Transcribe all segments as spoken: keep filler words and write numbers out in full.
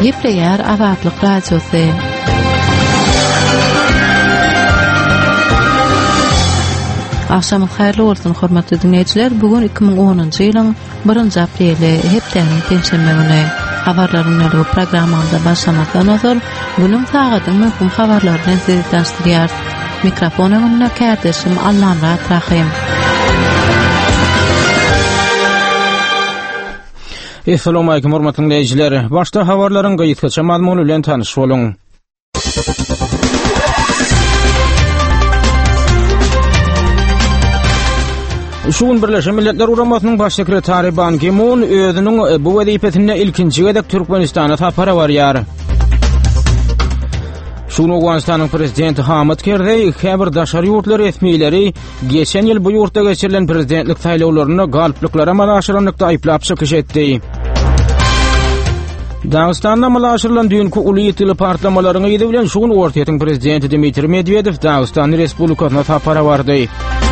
Gepleýär Azatlyk radiosy. Akşam haýrly bolsun hormatly dinleýijiler. Bugun iki ming onunçy ýylyň birinji apreli hepdeniň penşenbe güni. Habarlaryň ýolu programmanda başlamadan öňe günüň sagatyň möhüm habarlaryny size taşdyrýar. Mikrofonyny kärdişim Allamra Rahim. Assalamu alaykum hormatly dinleýijiler. Başda habarlaryň gaýtgaça mazmuny bilen tanyş boluň. Şuň Birleşen Milletler Uramasynyň baş sekretary Ban Ki-moon özüniň bu wezipetine ilkinji gedek Türkmenistana tapara barýar. Şuň Awganistanyň prezidenti Hamid Karzai häzir daşary ýurtlar resmiýleri geçen ýyl bu ýurtda geçirilen prezidentlik saýlawlaryna galpliklara malaşyrlykda aýplap çykyş etdi. Dağıstan'da malaşyrılan dünkü uly ýetili partlamalaryna ýedi bilen şuň ortaýatyň prezidenti Dmitri Medvedew Dağıstan Respublikasyna tapara bardy.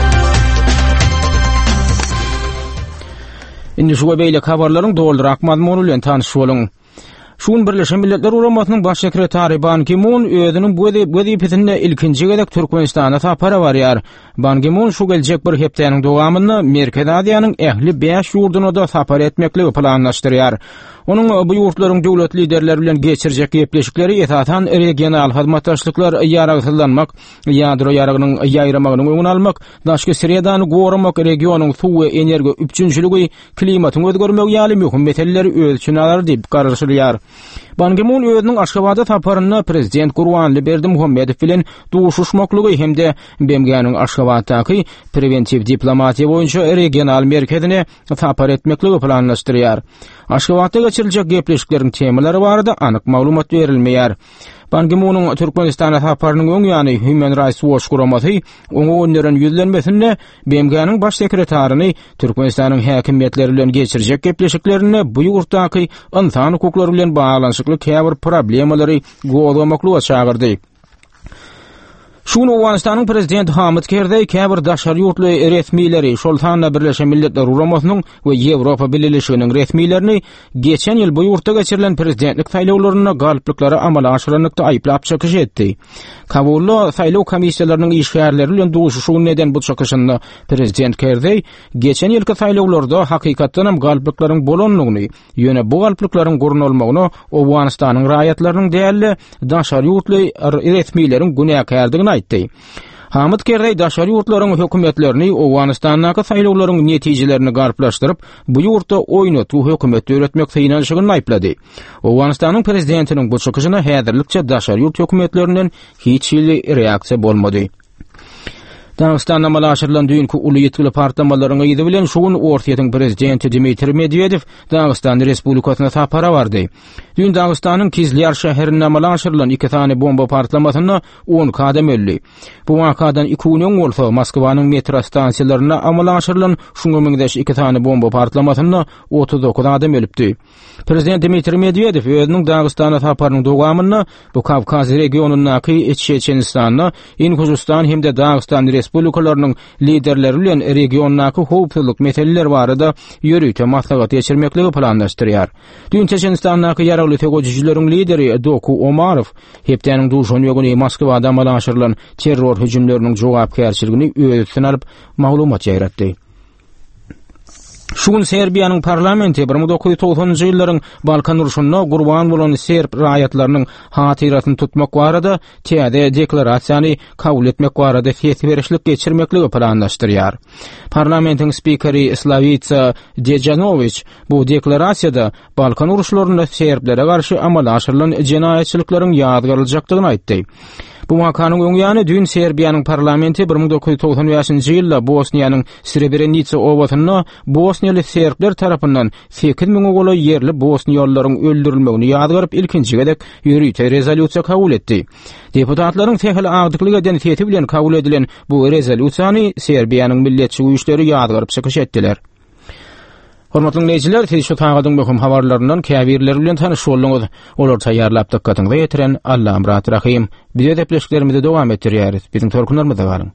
Indi şu beýle habarlaryň doldurak mazmuny bilen tanyş boluň. Şuň Birleşen Milletler Uramasynyň baş sekretary Ban Ki-moon özüniň bu wezipetine ilkinji gedek Türkmenistana tapara barýar. Ban Ki-moon şu geljek bir hepdeniň dowamyny Merkez Aziýanyň ähli beş ýurduny da tapar etmekligi planlaşdyrýar. Onuň bu ýurtlaryň döwlet liderleri bilen geçirjek gepleşikleri esashan regional hyzmatdaşlyklar ýaragsyzlanmak, ýadro ýaragynyň ýaýramagyny öňüne almak, daşky Sredany goramak, regionyň suw we energi üçinçiligi, klimatyň özgermegi ýaly möhüm meselleri öz üçin alar diýip garaşdyrýar. Ban Ki-moon özüniň Aşgabatda taparyny prezident Gurbanly Berdimuhammedow bilen duşuşmaklygy hemde Bemganyň Aşgabatdaky preventiv diplomatiýa boýunça regional merkezine tapar etmekligi planlaşdyrýar. Aşgabatda geçiriljek gepleşikleriň temalary barada anyk maglumat berilmeýär. Ban Ki-moonyň Türkmenistana taparynyň öň ýany Human Rights Watch guramasy oňa önerin ýüzlenmesinde Bemganyň baş sekretaryny Türkmenistanyň häkimetleri bilen geçirjek gepleşiklerini bu ýurtdaky insan hukuklary bilen baglanyşykly käbir problemalary goýamaklyga çagyrdy. Şuň Awganistanyň prezidenti Hamid Karzai käbir daşary ýurtly resmiýleri şoltanda Birleşen Milletler Uramasynyň we Ýewropa Birleşiginiň resmiýlerini geçen ýyl bu ýurtda geçirilen prezidentlik saýlawlaryna galpliklara amala aşyranlykda aýplap çykyş etdi. Kabully saýlaw komissiýalarynyň işgärleri bilen duşuşyň neden bu çykyşyny prezident Karzai geçen ýylky saýlawlarda hakykatdan hem galpliklaryň bolanlygyny, ýöne bu galpliklaryň gurunulmagyny Awganistanyň raýatlarynyň däli daşary ýurtly resmiýleriň günäkärdigini aýtdy. Hamid Karzai daşary ýurtlaryň hökümetlerini Awganistanyň saýlawlaryň netijelerini garplaşdyryp, bu ýurtda oýnaty hökümet öwretmek synanyşygyny aýplady. Awganistanyň prezidentiniň bu çykyşyna häzirlikçe daşary ýurt hökümetlerinden hiç ýyly reaksiýa bolmady. Dağıstan'da malaşyrılan dünkü uly ýetili partlamalarına ýedi bilen şuň ortaýatyň prezidenti Dmitri Medvedew Dağıstan Respublikasyna tapara bardy. Dün Dağıstanyň Kizlyar şäherinde malaşyrılan iki tane bomba partlamasyna on kadam öldi. Bu wakadan iki gün öň bolsa Moskwanyň metro stansiýalaryna malaşyrılan şuňa meňdeş iki tane bomba partlamasyna otuz dokuz adam ölüpdi. Prezident Dmitri Medvedew özüniň Dağıstana taparynyň dowamyny bu Kavkaz regionundaky Çeçenistanyň, Ingusistan hemde Dağıstan Respublikalarynyň liderleri bilen regiondaky howpsuzlyk meseleleri barada ýörüýte maslahat geçirmekligi planlaşdyrýar. Dün Çeçenistandaky ýaragly tegoçjyleriň lideri Doku Omarov hepdeniň duşan ýögüni Moskwada malaşyrılan terror hüjümleriniň jogapkärçiligini öz üçin alyp maglumat ýaýratdy. Şuň Serbiýanyň parlamenti bir ming dokuz ýüz togsanyňjy ýyllaryň Balkan uruşyna gurban bolan serb raýatlarynyň hatyratyny tutmak barada täze deklarasiýany kabul etmek barada fesberişlik geçirmekligi planlaşdyrýar. Parlamentiň spikeri Slavica Dejanović bu deklarasiýada Balkan uruşlarynda serblere garşy amal aşyrylan jenaýetçilikleriň ýadgaryljakdygyny aýtdy. Bu makanyň öň ýany dün Serbiýanyň parlamenti bir ming dokuz ýüz togsan beşinji ýylda Bosniýanyň Srebrenica owasyna Bosniýaly serbler tarapyndan sekiz miň gola ýerli bosniýalylaryň öldürilmegini ýadgaryp ilkinji gedek ýürüýte rezolýusiýa kabul etdi. Deputatlaryň tehli agdykligi identiteti bilen kabul edilen bu rezolýusiýany Serbiýanyň milletçi güýçleri ýadgaryp çykyş etdiler. Hormatly dinleýijiler, siz şu taýgadyň möhüm habarlaryndan käbirler bilen tanyş bolduňyz. Olar taýýarlap dikkatyňyza ýetiren Allam Rahim. Biz de pleşiklerimizi dowam etdirýäris. Biziň torkunlarymyza galyň.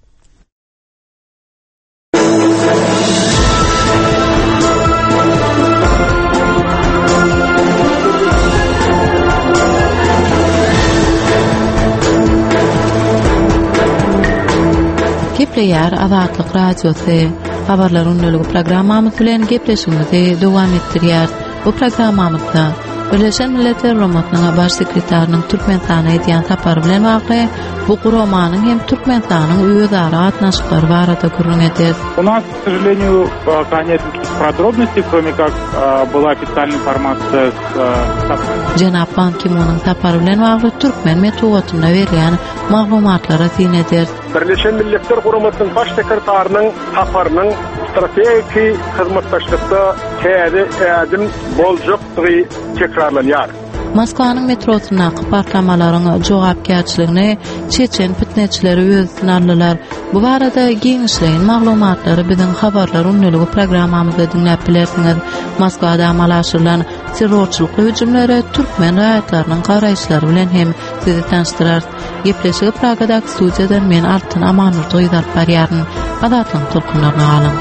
Gepleýär Azatlyk radiosy habarlar ünlüligi programmamyz bilen gepleşigimizi dowam etdirýär. Bu programmamyzda Birleşen Milletler Romatnyň baş sekretarının Türkmenistana edýän tapary bilen wagty bu guromanyň hem Türkmenistanyň öýdara atnaşyklary barada gurrun eder. У нас, к сожалению, пока нет никаких подробностей, кроме как была официальная информация с... Cenab Ban Ki-moon'un tapary bilen wagty türkmen metodyna berilýän maglumatlara tin eder. Birleşen Milletler Guramatynyň baş sekretarının taparynyň strategik hyzmatdaşlykda täze ädim boljakdygy tekrarlanýar. Moskwanyň metrosyna partlamalaryň jogapkärçiligini çeçen fitneçileri öýüsine aldylar. Bu barada giňişleýän maglumatlary biziň habarlar ünlüligi programmamyzda dinläp bilersiňiz. Moskwada amalaşylan terrorçylyk hüjümleri türkmen raýatlarynyň garaýşlary bilen hem sizi tanıştyrar. Gepleşigi Pragadaky studiýadan men Altyn Amanur doýdap barýaryn. Azatlyň tulkunlaryna alyn.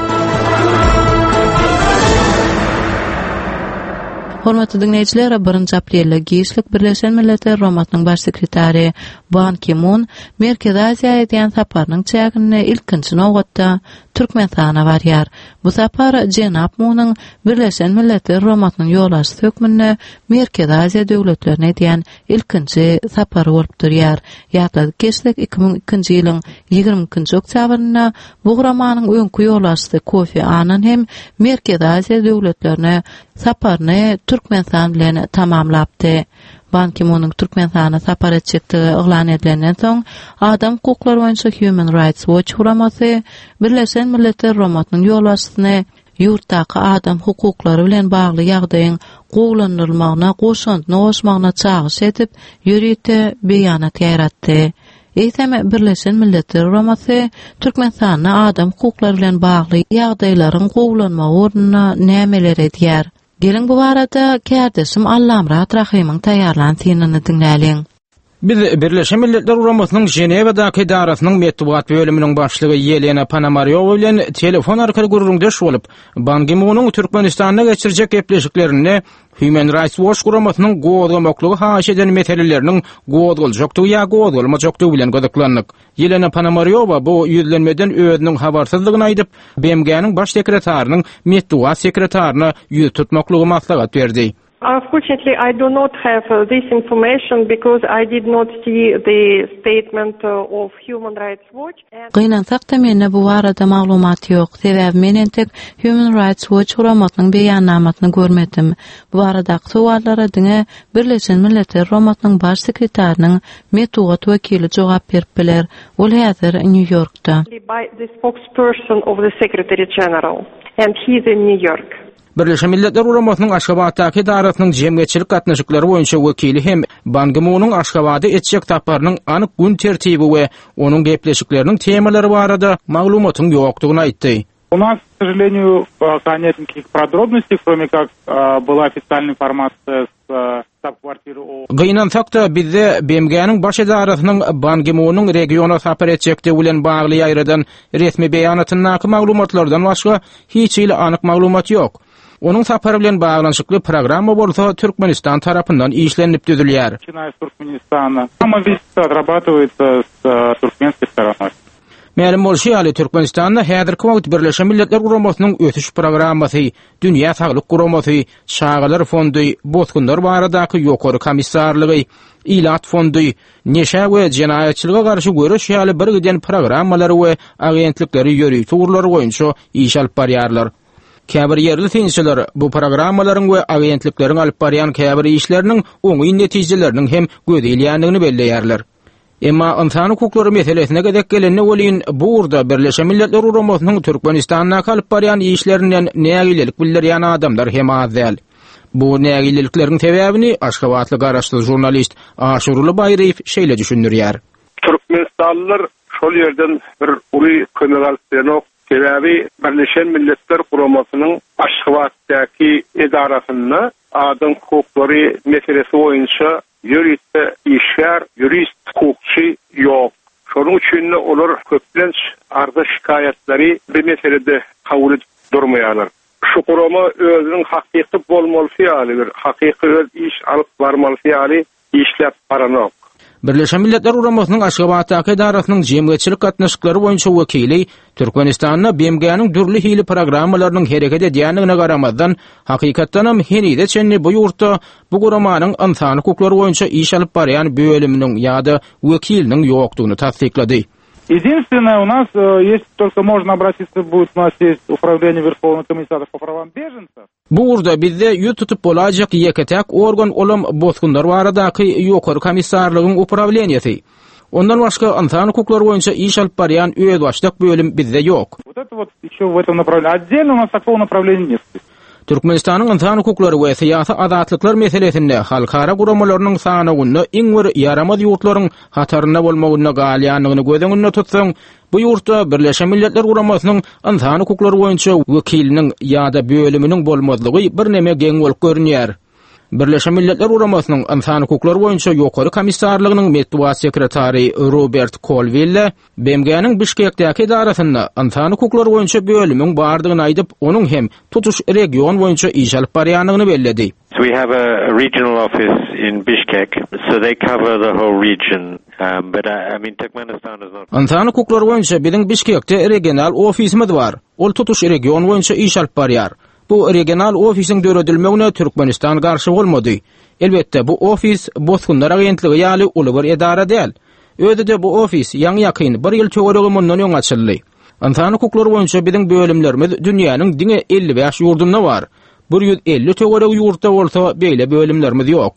Hormatly dinleyijiler, birinji aprelde Giýişlik Birleşen Milletler Romatnyň baş sekretary Ban Ki-moon Merkez Aziýa edýän saparynyň çägini ilkinji nowgatda Türkmenistana barýar. Bu sapar Cenab Moonyň Birleşen Milletler Romatnyň ýolaşy hökmüne Merkez Aziýa döwletlerine edýän ilkinji sapary bolup durýar. Ýa-da geçdik iki ming ikinji ýylyň ýigirmenkinji oktýabryna bu guromanyň öňkü ýolaşy Kofi Annan hem Merkez Aziýa döwletlerine saparyny Türkmenistan bilen tamamlapdy. Ban Ki-moonyň Türkmenistana sapar etjekdigi eglan edilenden soň Adam hukuklary boýunça Human Rights Watch guramasy Birleşen Milletler Romatnyň ýolbaşçysyny ýurtdaky adam hukuklary bilen bagly ýagdaýyň gowlanylmagyna goşuntyny oşmagyna çagyş edip ýürüýte beýanat ýaratdy. Eýsem Birleşen Milletler Romasy Türkmenistana adam hukuklary bilen bagly ýagdaýlaryň gowlanmagy ornuna nämeler edýär? Gelin bu barada kärdeşim Allamrat Rahimyň taýýarlan synanyny dinläliň. Biz Birleşen Milletler Guramasynyň Jenewadaky idarasynyň medeniýet bölüminiň başlygy Yelena Ponomaryowa bilen telefon arkaly gurrundaş bolup, Ban Ki-moonyň Türkmenistana geçirjek gepleşiklerini Human Rights Watch guramasynyň gowdamoklugy haş eden meseleleriniň gowduljakdygy ýa gowdulmajakdygy bilen gözeklendik. Yelena Ponomaryowa bu ýüzlenmeden özüniň habarsyzlygyny aýdyp, B M G'niň baş sekretarinyň medeniýet sekretaryna ýüz tutmaklugy maslahat berdi. Unfortunately, I do not have uh, this information because I did not see the statement uh, of Human Rights Watch. Gynansak da menne bu arada maglumat ýok. Sebäbi men entek Human Rights Watch guramatynyň beýannamatyny görmedim. Bu arada suallara diňe Birleşen Milletler Romatnyň baş sekretarinyň medeniýet wekili jogap berip biler. Ol häzir New Yorkda. By the spokesperson of the Secretary General, and he is in New York. Birleşen Milletler Guramasynyň Aşgabatdaky idarasynyň jemgyçilik gatnaşyklary boýunça wekili hem Ban Ki-moonyň Aşgabady etjek taparynyň anyk gün tertibi we onuň gepleşikleriniň temalary barada maglumatyň ýokdugyny aýtdy. У нас, к сожалению, пока нет никаких подробностей, кроме как была официальная информация с штаб-квартиры ООН. Gynansak da bizde B M G'niň baş idarasynyň Ban Ki-moonyň regiona sapar etjekdigi bilen bagly ýaýradan resmi beýanatynyň maglumatlardan başga hiç ýyly anyk maglumat ýok. Onun sapary bilen baglanşykly programma bolsa Türkmenistan tarapyndan işlenip düzülýär. Начиная с Туркменистана. Сама визит отрабатывается с туркменской стороной. Mälim bolşy ýaly Türkmenistanda häzirki wagt Birleşen Milletler Guramasynyň ötüş programmasy, Dünýä Saglyk Guramasy, Şagalar Fondy, Bozgunlar baradaky ýokary komissarlygy, İlat Fondy, neşe we jenaýatçylyga garşy görüş ýaly bir giden programmalary we agentlikleri ýöri turlary boýunça iş alyp barýarlar. Käbir yerli tinçiler bu programmalaryň we agentlikleriň alyp barýan käbir işleriniň oňy netijeleriniň hem gözelýändigini belleýärler. Emma insan hukuklary meselesine gedek gelende welin bu urda Birleşen Milletler Guramasynyň Türkmenistana alyp barýan işlerinden nägilelik bildirýän adamlar hem azal. Bu nägilelikleriň sebäbini Aşgabatly garaşly jurnalist Aşuruly Baýraýew şeýle düşündirýär. Türkmenistanlylar şol ýerden bir uly könügälsýän sebäbi Birleşen Milletler Guramasynyň Aşgabatdaky idarasyny adam hukuklary meselesi boýunça ýürüýte işler, jurist, hukukçy ýok. Şonuň üçin olar köplenç arda şikaýatlary bir meselede kabul edip durmaýarlar. Şu gurama özüniň hakyky bolmaly ýaly bir hakyky öz iş alyp barmaly ýaly işläp baranok. Birleşen Milletler Uramasının Aşgabatdaki edarasynyň jemgyýetçilik gatnaşyklary boýunça wekili Türkmenistanyň B M G'niň dürli hili programmalarynyň hereket edýändigine garamazdan hakykatdanam henide çenni bu ýurtda bu guramanyň insany hukuklary boýunça iş alyp barýan bölüminiň ýa-da wekiliniň ýokdugyny tasdiklady. Единственное, у нас э, есть только можно обратиться будет, у нас есть управление Верховного комиссара по правам беженцев. Bu urda bizde ýurt tutup bolajak ýeketek organ olam bozgunlar baradaky ýokary komissarlygyň upravleniýeti. Ondan başga insany hukuklary boýunça iş alyp barýan öz başlyk bölüm bizde ýok. Вот это вот ещё в этом направлении. Отдельно у нас такого направления нет. Türkmenistanyň insany hukuklary we syýasy adatlikler meselesinde halkara guramalarynyň sanagyny iň bir ýaramaz ýurtlaryň hataryna bolmagyna galýanlygyny gözeňinde tutsaň, bu ýurtda Birleşen Milletler Guramasynyň insany hukuklary boýunça wekiliniň ýa-da bölüminiň bolmazlygy bir neme geň bolup görünýär. Birleşen Milletler Guramasynyň insany hukuklary boýunça ýokary komissarlygynyň medeniýet sekretary Robert Colville B M G'niň Bişkekdäki edarasynda insany hukuklary boýunça bölümiň bardygyny aýdyp, onuň hem tutuş region boýunça iş alyp barýanlygyny belledi. So we have a regional office in Bishkek, so they cover the whole region. Um, but I, I mean, Turkmenistan is not. Insany hukuklary boýunça biziň Bişkekde regional ofisimiz bar. Ol tutuş region boýunça iş alyp barýar. Bu regional ofisiň döredilmegine Türkmenistan garşy bolmady. Elbetde bu ofis bozgunlar agentligi ýaly uly bir edara däl. Öýde bu ofis ýaňy ýakyn bir ýyl töweregi mundan ýoň açyldy. Insany hukuklary boýunça biziň bölümlerimiz dünýäniň diňe elli beş ýurdunda bar. bir ýüz elli töweregi ýurtda bolsa beýle bölümlerimiz ýok.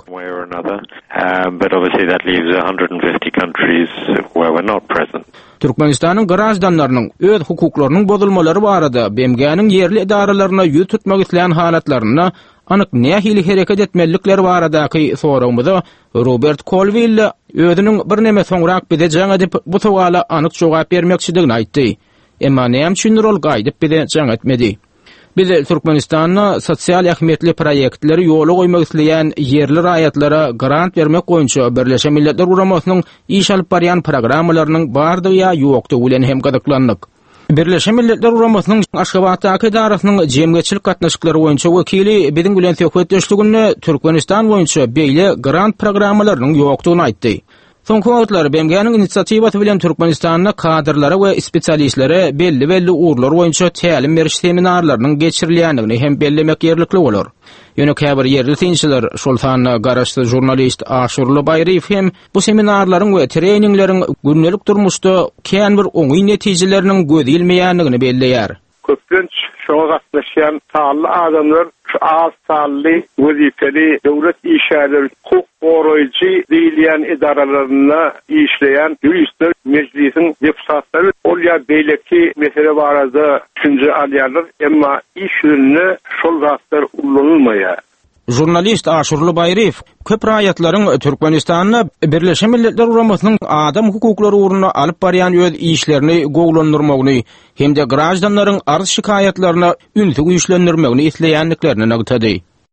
Um, but obviously that leaves one hundred fifty countries where we're not present. Türkmenistanyň garaşdanlarynyň öz hukuklarynyň bozulmalary barada B M G'niň yerli edaralaryna ýüz tutmak isleýän halatlaryna anyk nähili hereket etmelikleri baradaky soragymyza Robert Colville özüniň bir neme soňrak bize jaň edip bu sowala anyk jogap bermekçidigini aýtdy. Emma näme üçin rol gaýdyp bize jaň etmedi. Biz Türkmenistanyň sosial ähmiýetli proýektleri ýola goýmak isleýän yerli raýatlara grant bermek boýunça Birleşen Milletler Guramasynyň iş alyp barýan programmalarynyň bardygy ýokdugy bilen hem gadaklandyk. Birleşen Milletler Guramasynyň Aşgabatdaky edarasynyň jemgyýetçilik gatnaşyklary boýunça wekili biziň bilen söhbetleşdiginde Türkmenistan boýunça beýle grant programmalarynyň ýokdugyny aýtdy. Soňky wagtlar B M G'niň inisiatiwasy bilen Türkmenistanyň kadrlary we spesialistlere belli-belli urlar boýunça tälim beriş seminarlarynyň geçirilýändigini hem bellemek ýerlikli bolar. Ýöne käbir yerli synçylar şol sanyna garaşdy jurnalist Aşurly Baýryf hem bu seminarlaryň we treningleriň günnelik durmuşda kän bir oňy netijeleriniň gözilmeýändigini belleýär. Köpünç şoňa gatnaşýan taýly adamlar az taýly wezifeli döwlet işgärleri hukuk goraýjy diýilýän edaralaryna işleýän ýuristler, meclisiň deputatlary ol ýa beýleki mesele barada düşünje alýarlar, emma iş ýönüne şol zatlar ullanylmaýar. Jurnalist Aşurly Baýryf köp raýatlaryň Türkmenistanyna Birleşen Milletler Guramasynyň adam hukuklary uğruna alyp barýan öz işlerini gowlandyrmagyny hem de graçdanlaryň arz şikayetlerini ünlü güýçlendirmegini isleýänliklerini nagtady.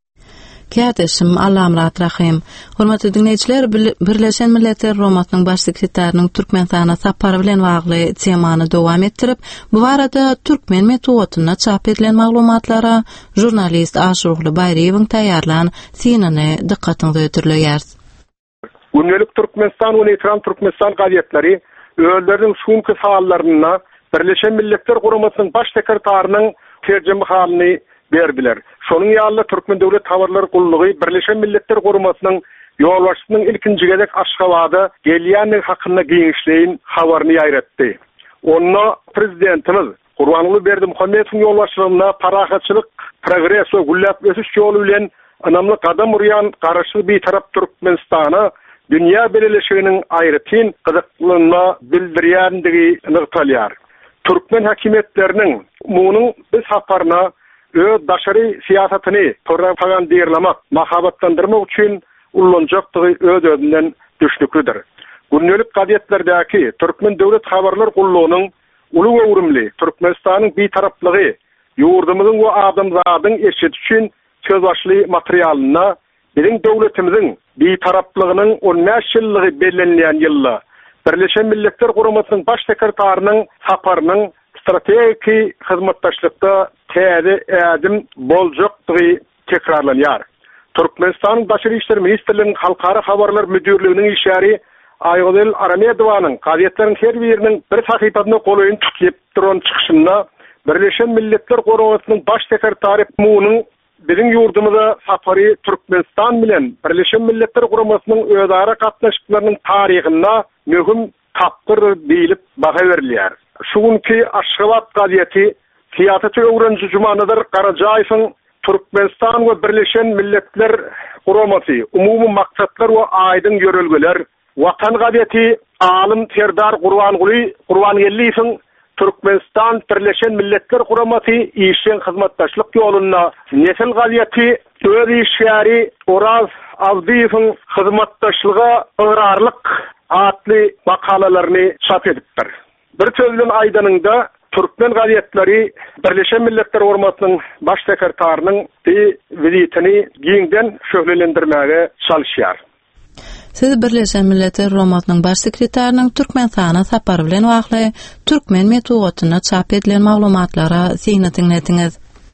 Käteşim Allamrat Rahim. Hormatly dinleýijiler, Birleşen Milletler Guramasynyň baş sekretärining Türkmenistana sapary bilen bagly temany dowam etdirip, bu barada türkmen metodyna çap edilen maglumatlara jurnalist Aşurly Baýrywyň taýýarlan synany dikkatiňize ötürleýär. Günnelik Türkmenistan we Neytral Türkmenistan gazetleri öýleriniň şunky sallaryna Birleşen Milletler Guramasynyň baş sekretärining terjime halyny berdiler. Şonuň ýaly Türkmen döwlet tawarlary gullugy Birleşen Milletler Guramasynyň ýolbaşçynyň ilkinji gezek Aşgabatda gelýän hakynda giňişleýin habaryny ýaýratdy. Onda prezidentimiz Gurbanly Berdimuhammedowyň ýolbaşçylygyna parahatçylyk, progress we gullap ösüş ýoly bilen anamly gadam urýan garaşly bir tarap Türkmenistana dünýä beleleşiginiň aýratyn gyzyklygyna bildirýändigi nyktalýar. Türkmen hakimiýetleriniň munyň biz haparyna öz daşary siýasatyny propagandaýarlamak, mahabatlandyrmak üçin ullanjakdygy öz-özünden düşnüklidir. Günnelik gazetlerdäki Türkmen döwlet habarlar gullugynyň uly we urumly Türkmenistanyň bir taraplygy, ýurdumyzyň we adamzadyň eşit üçin söz başly materialyna biziň döwletimiziň bir taraplygynyň on beş ýyllygy bellenýän ýylda Birleşen Milletler Guramasynyň baş sekretärining saparynyň strategiki hyzmatdaşlykda täze ädim boljakdygy tekrarlanýar. Türkmenistanyň Daşary işler ministrliginiň halkara habarlar müdürliginiň işgäri Aygıdel Aramedowanyň gazetleriň her biriniň bir sahypasyna goloýun tutýyp duran çykyşynda Birleşen Milletler Guramasynyň baş sekretary Munyň bizim yurdumuzda safary Türkmenistan bilen Birleşen Milletler Guramasynyň özara gatnaşyklarynyň taryhyna möhüm tapgyr diýilip baha berilýär. Şuňky Aşgabat gazeti Siýasat öwrençi Jumanadyr Garajaýewiň Türkmenistan we Birleşen Milletler Guramasy umumy maksatlar we aýdyň ýörelgeler Watan gazeti alim Serdar Gurbanguly Gurbangelliýewiň Türkmenistan Birleşen Milletler Guramasy işin hyzmatdaşlyk ýolunda Nesil gazeti öz işgäri Oraz Avdiýewiň hyzmatdaşlyga ıgrarlyk atly makalalaryny çap edipdir. Bir sözlen aýdanynda Türkmen gazetleri Birleşen Milletler Guramasynyň baş sekretärining vizitini giňden şöhrelendirmäge çalışýar. Siz Birleşen Milletler Guramasynyň baş sekretärining Türkmenistana sapary bilen wagtly türkmen metodyna çap edilen maglumatlara syny dinlediňiz.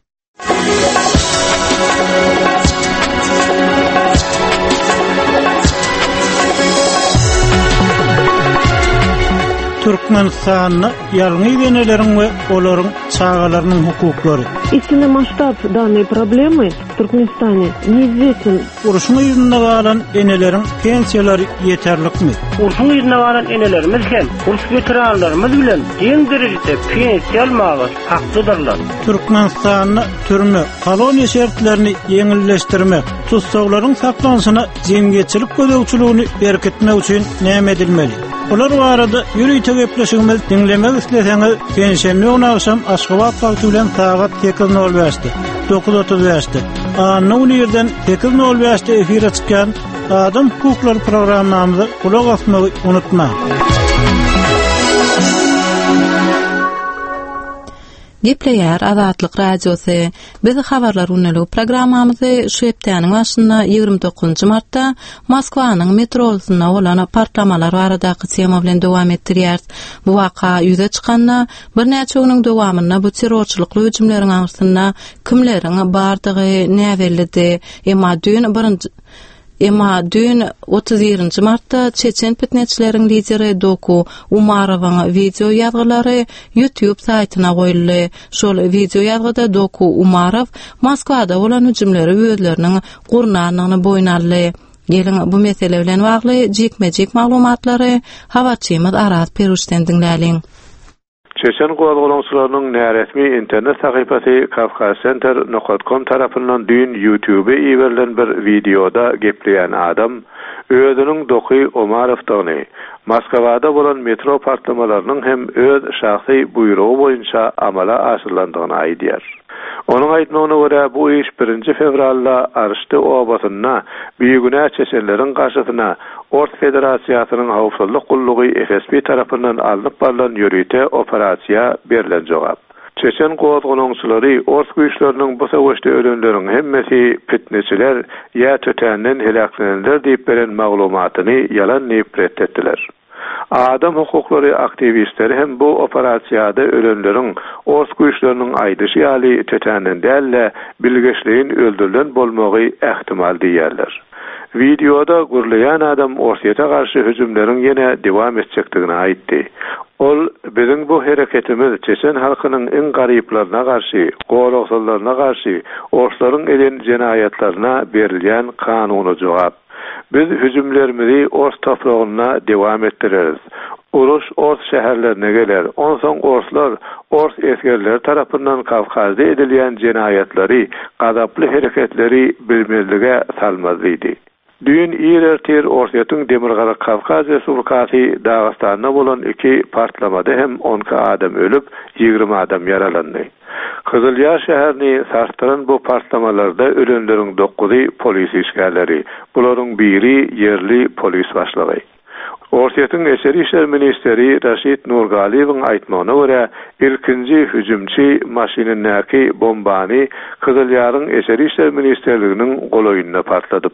Türkmenistan'da ýalňy deneleriň we olaryň çağalarynyň hukuklary. Истинный масштаб данной проблемы в Туркменистане неизвестен. Uruşyň ýüzünde galan eneleriň pensiýalary ýeterlikmi? Uruşyň ýüzünde galan enelerimiz hem urs veteranlarymyz bilen deň derejede pensiýa almagy haklydyrlar. Türkmenistanyň türme koloniýa şertlerini ýeňilleşdirmek, tutsaglaryň saklanyşyna jemgyýetçilik gödäwçiligini berkitmek üçin näme edilmeli? Olar barada ýürüýte gepleşigimiz dinlemek isleseňiz, pensiýany oňaşam Aşgabat wagty bilen sagat sekiz nol beşde dokuz otuz beşde Anny ýerden sekiz nol beşde efire çykan Adam Hukuklary programmamyzy kulak asmagy unutma. Gepleýär Azatlyk radiosy. Biz habarlar unaly programmamyzy şu hepdeniň başynda ýygrimi dokuzynjy martda Moskwanyň metrosynda bolan partlamalar baradaky tema bilen dowam etdirýär. Bu waka ýüze çykanda bir näçe güniň dowamynda bu terrorçylykly hüjümleriň arasynda kimleriň bardygy näwellidi, emma dün birinji Emma dün otuz birinji martda Çeçen fitnetçileriň lideri Doku Umarowyň video ýazgylary YouTube saýtyna goýuldy. Şol video ýazgyda Doku Umarov Moskwada bolan hüjümleri özleriniň gurnanyny boýna aldy. Gelin bu mesele bilen bagly jekme-jek maglumatlary habarçymyz Aras Peruşden dinläliň. Çeçen gowalgalaňçylarynyň näresmi internet sahypasy kafka center nokta com tarapyndan dün YouTube ýeberilen bir videoda gepleýän adam özüniň Doky Umarowdyny Moskwada bolan metro partlamalarynyň hem öz şahsy buýrugy boýunça amala aşyrylandygyny aýdýar. Onun aýtmagyna görä bu iş birinji fevralda Arşdy obasyna büýügüne çeçenleriň garşysyna Ort Federasiýasynyň howpsuzlyk gullugy F S B tarapyndan alınıp barylan ýörüýte operasiýa berilen jogap. Çeçen gowalgalaňçylary Ort güýçleriniň bu sowuşda ölenleriň hemmesi fitneçiler ýa tötänden helaklananlar diýip beren maglumatyny ýalan diýip reddetdiler. Adam hukuklary aktivistleri hem bu operasiýada ölenleriň Ort güýçleriniň aýdyşy ýaly tötänden dälle bilgeçliğin öldürülen bolmagy ähtimal diýerler. Videoda gurlayan adam Orsiýete garşy hüjümleriň ýene dowam etjekdigini aýtdy. Ol bizim bu hereketimiz Çeçen halkynyň iň garyplaryna garşy, gowalgalaryna garşy, orslaryň eden jenaýatlaryna berilýän kanuny jogap. Biz hüjümlerimizi Ors topragyna dowam etdireriz. Uruş Ors şäherlerine geler. Onsoň Orslar, Ors esgerler tarapyndan Kavkazda edilýän jenaýatlary, gadaply hereketleri bilmezlige salmazdydy. Dün ýerler Orsiýetyň Demirgarak Kavkaz Respublikasy Dagystanda bolan iki partlamada hem on adam ölüp, ýygrimi adam yaralandy. Kızılýar şäherini sarstyran bu partlamalarda ölenleriň dokuzy polis işgärleri, bularyň biri yerli polis başlygy. Orsiýetyň Eşeri işler ministeri Raşid Nurgaliýewiň aýtmagyna görä, ilkinji hüjümçi maşinynäki bombany Kızılýaryň Eşeri işler ministerliginiň goloýunda partladypdyr.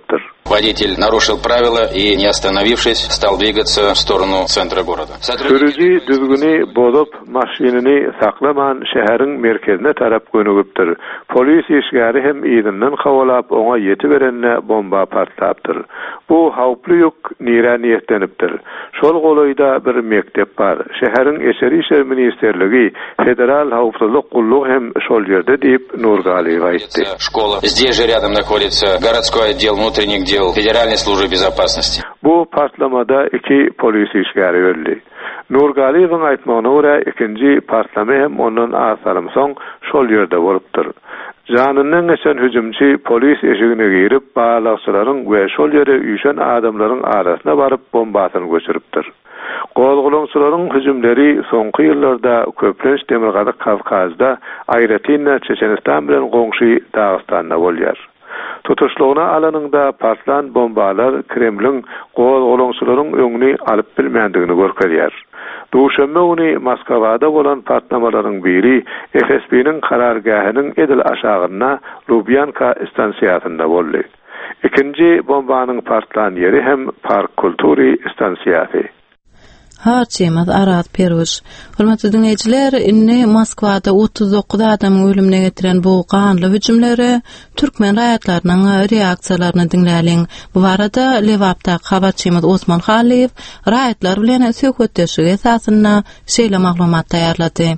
Водитель нарушил правила и, не остановившись, стал двигаться в сторону центра города. Sürücü düzgünü bozup maşinini saklaman şehrin merkezine tarap gönügüpdir. Polis işgäri hem ýygynyň hawalap oňa ýetiberenne bomba partlapdyr. Bu hawply ýok nire niýetlenipdir. Şol golayda bir mektep bar. Şehrin Eşeri işler ministerligi federal hawpsuzlyk gulluk hem şol ýerde diýip Nurgali aýtdy. Школа. Здесь же рядом находится городской отдел внутренних дел Федеральной службы безопасности. Bu partlamada iki polis işgäri öldü. Nurgaliýewiň aýtmagyna görä ikinji partlama hem ondan asarym soň şol ýerde bolupdyr. Janynyň geçen hüjümçi polis eşigine girip bağlaçylaryň we şol ýere üýşen adamlaryň arasyna baryp bombasyny göçüripdir. Gozgulaňçylaryň hüjümleri soňky ýyllarda köplenç Demirgazyk Kavkazda, aýratynda Çeçenistan bilen goňşy Dagystanda bolýar. Tutuşluğuna alanında partlan bombalar Kremlin gozgulaňçylaryň öňüni alyp bilmeýändigini görkezýär. Duşanma günü Moskwada bolan partlamalaryň biri F S B'niň karargahynyň edil aşagyna Lubyanka stansiýasynda boldy. İkinji bombanyň partlan ýeri hem Park Kulturi stansiýasy. Harçymaz Arat Perus. Hormatly dinleýijiler, inni Moskwada otuz dokuz adamyň ölümine getiren bu ganly hüjümlere türkmen raýatlarynyň reaksiýalaryny dinläliň. Bu barada Lewapda habarçymyz Osman Haliýew raýatlar bilen söhbetleşigi esasyna şeýle maglumat taýýarlady.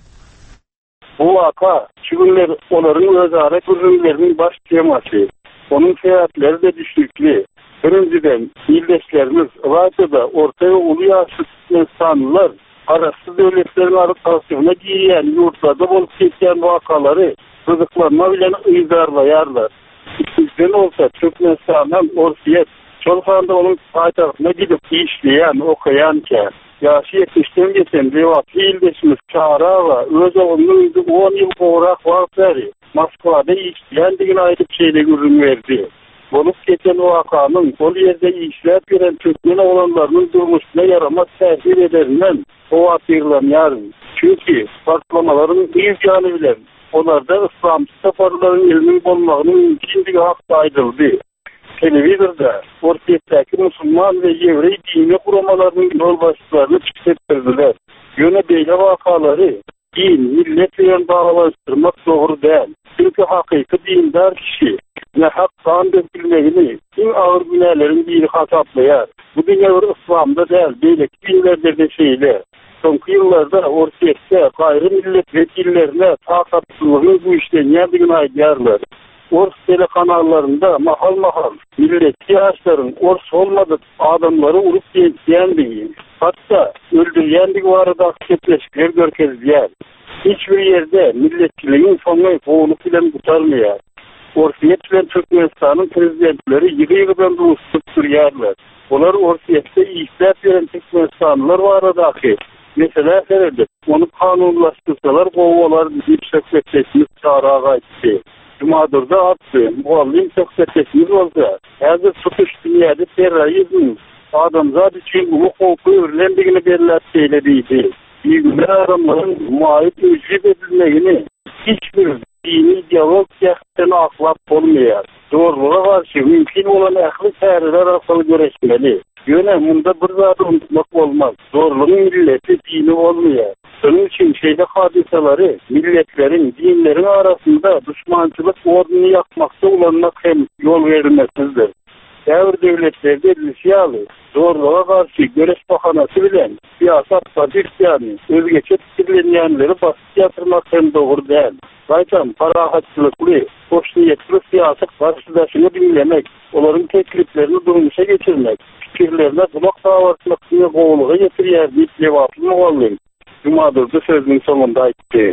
Bu waka şugunlar olaryň özara hüjümleriniň baş temasy. Onun sebäpleri de düşükli. Birinciden ildeşlerimiz radyoda ortaya uluyor insanlar arasız devletlerin arasına giyen yurtlarda bolup geçen vakaları rızıklarına bilen ıydarlayarlar. İkinciden olsa Türkmenistan'dan Orsiyet Çolfan'da onun paytahtına gidip işleyen, okuyanken yaşı yetmişten geçen Lewaply ildeşimiz Çağrava öz oğlunun on yıl boğrak vakları Moskwada işleyendigini aydıp şeyle ürün verdi. Bolup geçen vakanın ol yerde işler veren Türkmen oğlanlarının durmuşuna yaramaz tesir ederinden o atırlanıyor. Çünkü patlamaların bir canı bilen onlarda İslamcı safarların ilmin olmağının mümkünlüğü hakta aydıldı. Televizorda Ortaýetdäki Müslüman ve Yevreý dini kuramalarının yol başçılarını çıksettirdiler. Yöne beýle vakaları din, millet bilen bağlaştırmak doğru değil. Çünkü hakiki dindar kişi ne haktan dökülmegini en ağır günahlerin biri hataplayar. Bu dünýä İslamda değil, beýleki dinlerde de şeyler. Soňky ýyllarda Ortaýetde gaýry millet wekillerine takatsızlygyň bu işden ýerdigini aýdýarlar. Ors telekanallarında mahal mahal milletçi yaşların ors olmadık adamları urup geçýändigi, hatta öldürýändigi barada sepleşikler görkezýär. Hiçbir yerde milletçiliğin sonu boğulup bilen tutarmıyor. Ortaýet bilen Türkmenistan'ın prezidentleri ýygy-ýygy bilen dostluk durýarlar. Olar Ortaýetde işläp beren Türkmenistanlılar baradaky mesele seredip, onu kanunlaşdyrsalar gowalar diýip söhbetleşip çağraga aýtdy. Cumadırda attı. Muallim söhbetleşimiz olsa, hazır tutuş dünyada terörizm adamzat için bu hukuku örlendigini belirlep söylediğiydi. Büyükler adamların muayit ücret edilmegini hiçbir dini diyalog yakıtını aklap olmuyor. Doğruluğa karşı mümkün olan ahli seyirler arasını göreşmeli. Yöne bunda bir zatı unutmak olmaz. Doğruluğun milleti dini olmuyor. Onun için şeyde hadiseleri milletlerin, dinlerin arasında düşmançılık ordunu yakmakta ulanmak hem yol verilmesizdir. Devir devletlerde lisyalı, zorluğa karşı göreş bahanası bilen siyasat pozisyanı, özgeçe fikirlenyenleri basit yatırmak hem doğru değil. Zaten parahatçılıklı, hoş niyetli siyaset karşıdaşını dinlemek, onların tekliflerini durmuşa geçirmek, fikirlerine kulak davatmak diye kovuluğa getiriyor deyip Lewaply muallim. Cumadırda sözünün sonunda aytdı.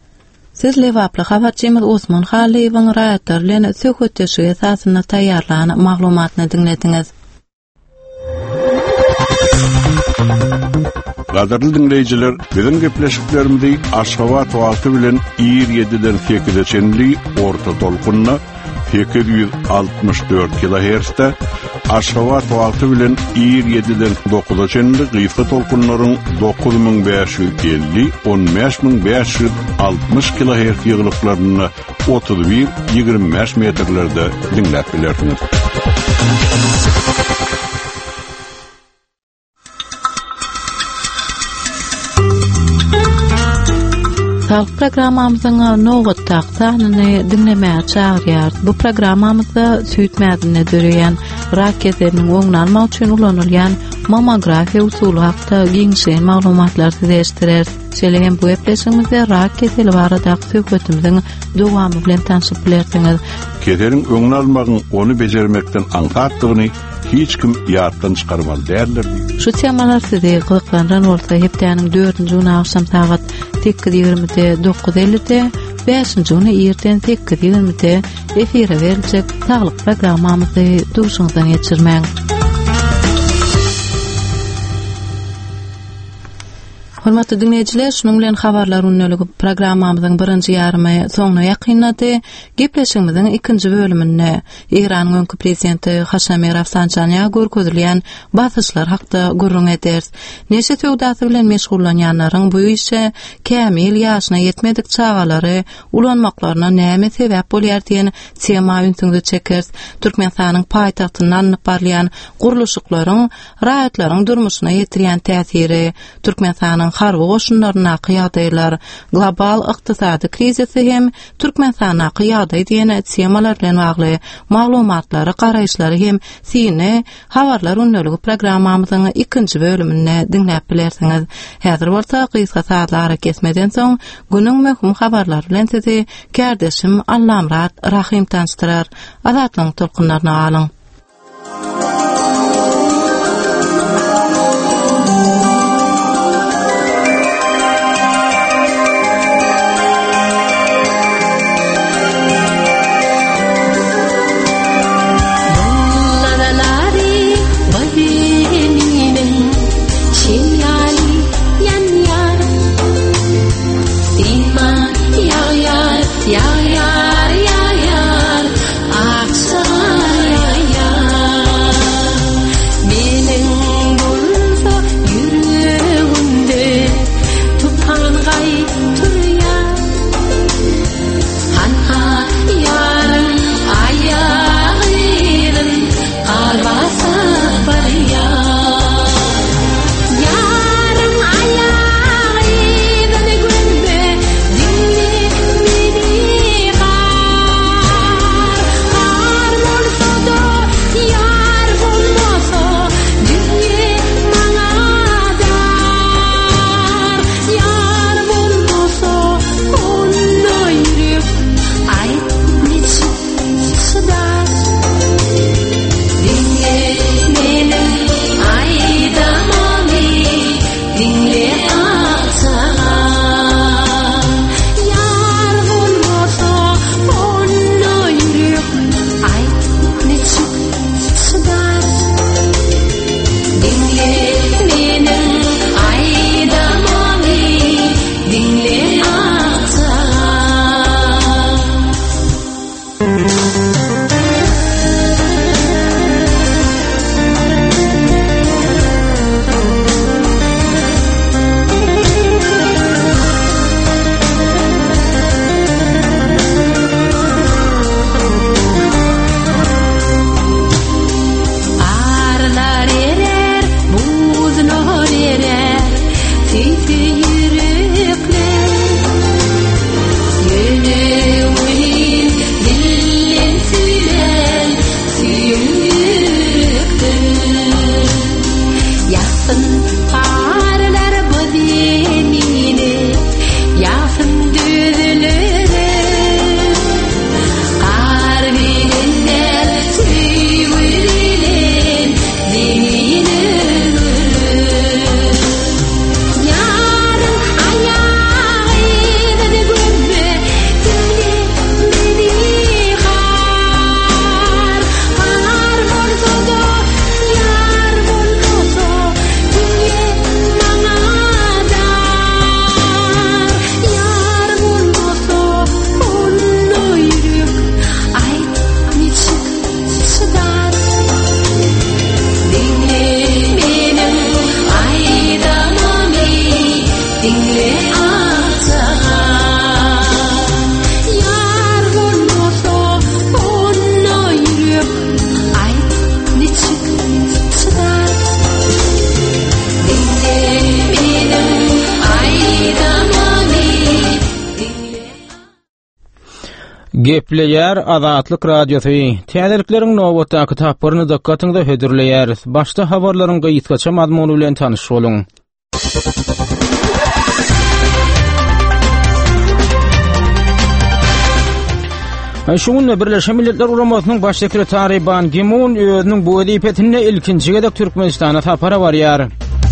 Siz Lewaply habarçymyz Osman Haliýewiň raýatlar bilen söhbetleşigi esasyna taýýarlanan maglumatyny dinlediňiz. Gaderli dinleyijiler, biziň gepleşiklerimizi Aşgabat wagty bilen ýyr ýediden sekize çenli orta dolkunna sekiz yüz altmış dört kilohertz'te, Aşgabat wagty bilen ýyr ýediden dokuza çenli gyýsga dolkunlaryň dokuz miň beş yüz elli - on beş miň beş yüz altmış kilohertz ýygyllyklaryny otuz bir ýygrimi beş metrlerde dinläp bilersiňiz. Halk programamyzyň nowat taqsanyny dinlemäge çağırýar. Bu programamyzda süýt mädine döreýän raketleriniň oňuny almak üçin ulanylýan mammografiýa usuly hakda giňşen maglumatlar sizleşdirer. Şeýle bu epleşigimizde raketler barada söhbetimizin dowamy bilen tanışyp bilersiňiz. Kederiň öňüni almagyň onu bejermekden aňsatdygyny hiç kim ýatdan çykarmaly därler. Şu temalar sizi gyzyklandan bolsa hepdeniň dördünji güni akşam saat sekiz ýigrimide dokuz ellide, beşinji güni erten sekiz ýigrimide efire beriljek saglyk programmamyzy duşuňdan geçirmäň. Hormatly dinleyijiler, şunun bilen habarlar ünlüligi programmamyzyň birinji ýarymy soňuna ýakynlady. Gepleşigimiziň ikinji bölüminde Iranyň öňkü prezidenti Haşamy Rafsanjany'a görkezilýän basyşlar hakda gurrun ederiz. Neşe töwdaty bilen meşgullanýanlaryň bu işe kämil ýaşyna ýetmedik çağalary ulanmaklaryna näme sebäp bolýar diýen tema ünsüňde çekeriz. Türkmenistanyň paýtagtynyň anyp barlayan guruluşyklaryň raýatlaryň durmuşyna ýetirýän täsiri, Türkmenistanyň harby goşunlaryna ýagdaýlar, global ykdysady krizisi hem Türkmenistana ýagdaý diýen temalar bilen bagly maglumatlary, garaýşlary hem sine habarlar ünlüligi programmamyzyň ikinji bölümine dinläp bilersiňiz. Häzir bolsa gysga saatlara kesmeden soň günüň möhüm habarlary bilen sizi kardeşim Allamrat Rahim tanıştyrar. Azatlyň tolkunlaryna alyň. Yürü uyun, dillin Gepleyer Azatlyk Radiosu. Täzeliklerin nowatdaky tapyryny dikkatyňda hödürleýär. Başda habarlaryň gaýtgaça mazmuny bilen tanyş boluň. Şuňunla Birleşen Milletler Guramasynyň baş sekretary Ban Ki-moon özüniň bu edipetinde ilkinji gedek Türkmenistana tapara barýar.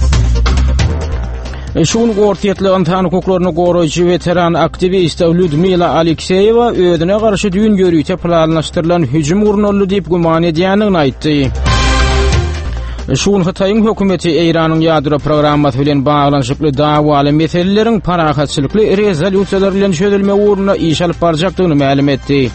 Şuň gortiýetli insan hukuklaryny goraýjy veteran aktivist Lyudmila Alekseyeva özüne garşy düýün görüýte planlaşdyrylan hüjüm urnaldy diýip guman edýänini aýtdy. Şuň Hataýyň hökümeti Eýranyň ýadro programmasy bilen baglanşykly dawaly meseleleriň parahatçylykly rezolyusiýalar bilen çözülme uğruna iş alyp barjakdygyny ma'lum etdi.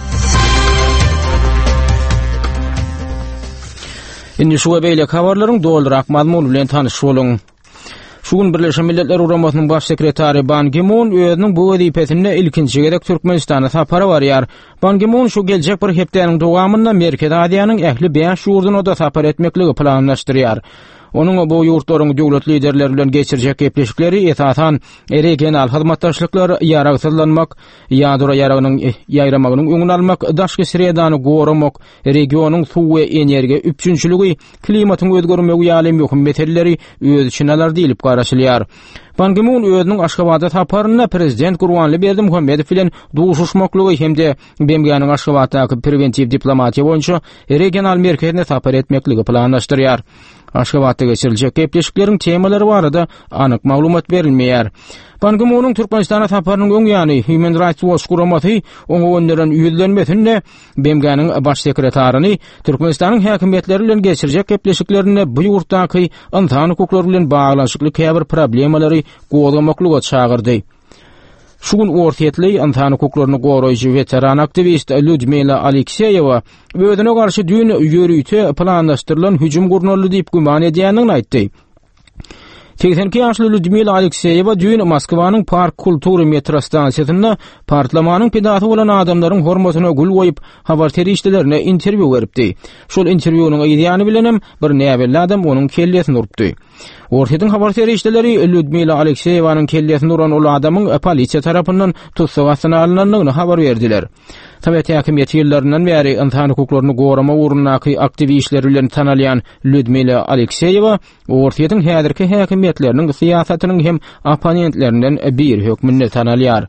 Indi şu beýle habarlaryň doldurak mazmuny bilen tanyş boluň. Şuň Birleşen Milletler Guramasynyň baş sekretary Ban Ki-moon özüniň bu edipetinde ilkinji gedek Türkmenistana tapara barýar. Ban Ki-moon şu geljek bir hepdeniň dowamynda Merkez Aziýanyň ähli beş ýurduna da tapar etmekligi planlaşdyrýar. Onuň bu ýurtlaryň döwlet liderleri bilen geçirjek gepleşikleri esasan regional hyzmatdaşlyklar ýaragsyzlanmak, ýadro ýaragynyň ýaýramagynyň öňüni almak, daşky sredany goramak, regionyň suw we energiýa üçinçiligi, klimatyň özgermegi ýaly möhüm meseleleri öz içine alar diýilip garaşylýar. Ban Ki-moon özüniň Aşgabatda taparyna prezident Gurbanly Berdimuhammedow bilen duşuşmaklygy hemde Bemganyň Aşgabatdaky preventiv diplomatiýa boýunça regional merkezine tapar etmekligi planlaşdyrýar. Aşgabatda geçiriljek gepleşikleriň temalary barada anyk maglumat berilmeýär. Ban Ki-moonyň Türkmenistana taparynyň öň ýany Human Rights Watch guramasy oňa öndüren ýüzlenmesinde Bemganyň baş sekretaryny Türkmenistanyň häkimetleri bilen geçirjek gepleşiklerine bu ýurtdaky insan hukuklary bilen baglanşykly käbir problemalary gozamaklyga çağırdy. Şuň ortiýetli insan hukuklaryny goraýjy veteran aktivist Lyudmila Alekseyeva özüne garşy düýün ýörüýte planlaşdyrylan hüjüm gurnaldy diýip guman edýänini aýtdy. seksen iki ýaşly Lyudmila Alekseyeva düýün Moskwanyň Park Kultury metro stansiýasynda partlamanyň pedagog bolan adamlaryň hormatyna gül goýup habar terişdilerine interwiu beripdi. Şol interwiunyň ýany bilenem bir näbelli adam onuň kellesini urupdy. Ortadan habar terişdileri Lyudmila Alekseyevanyň kellesini uran ol adamyň polisiýa tarapyndan tutsagyna alynanyny habar berdiler. Sovet häkimeti ýyllarinden bäri insan hukuklaryny gorama uğrundaky aktivistler bilen tanalýan Lyudmila Alekseyeva ortadan häzirki häkimetleriniň siýasatynyň hem opponentlerinden bir hökmünde tanalýar.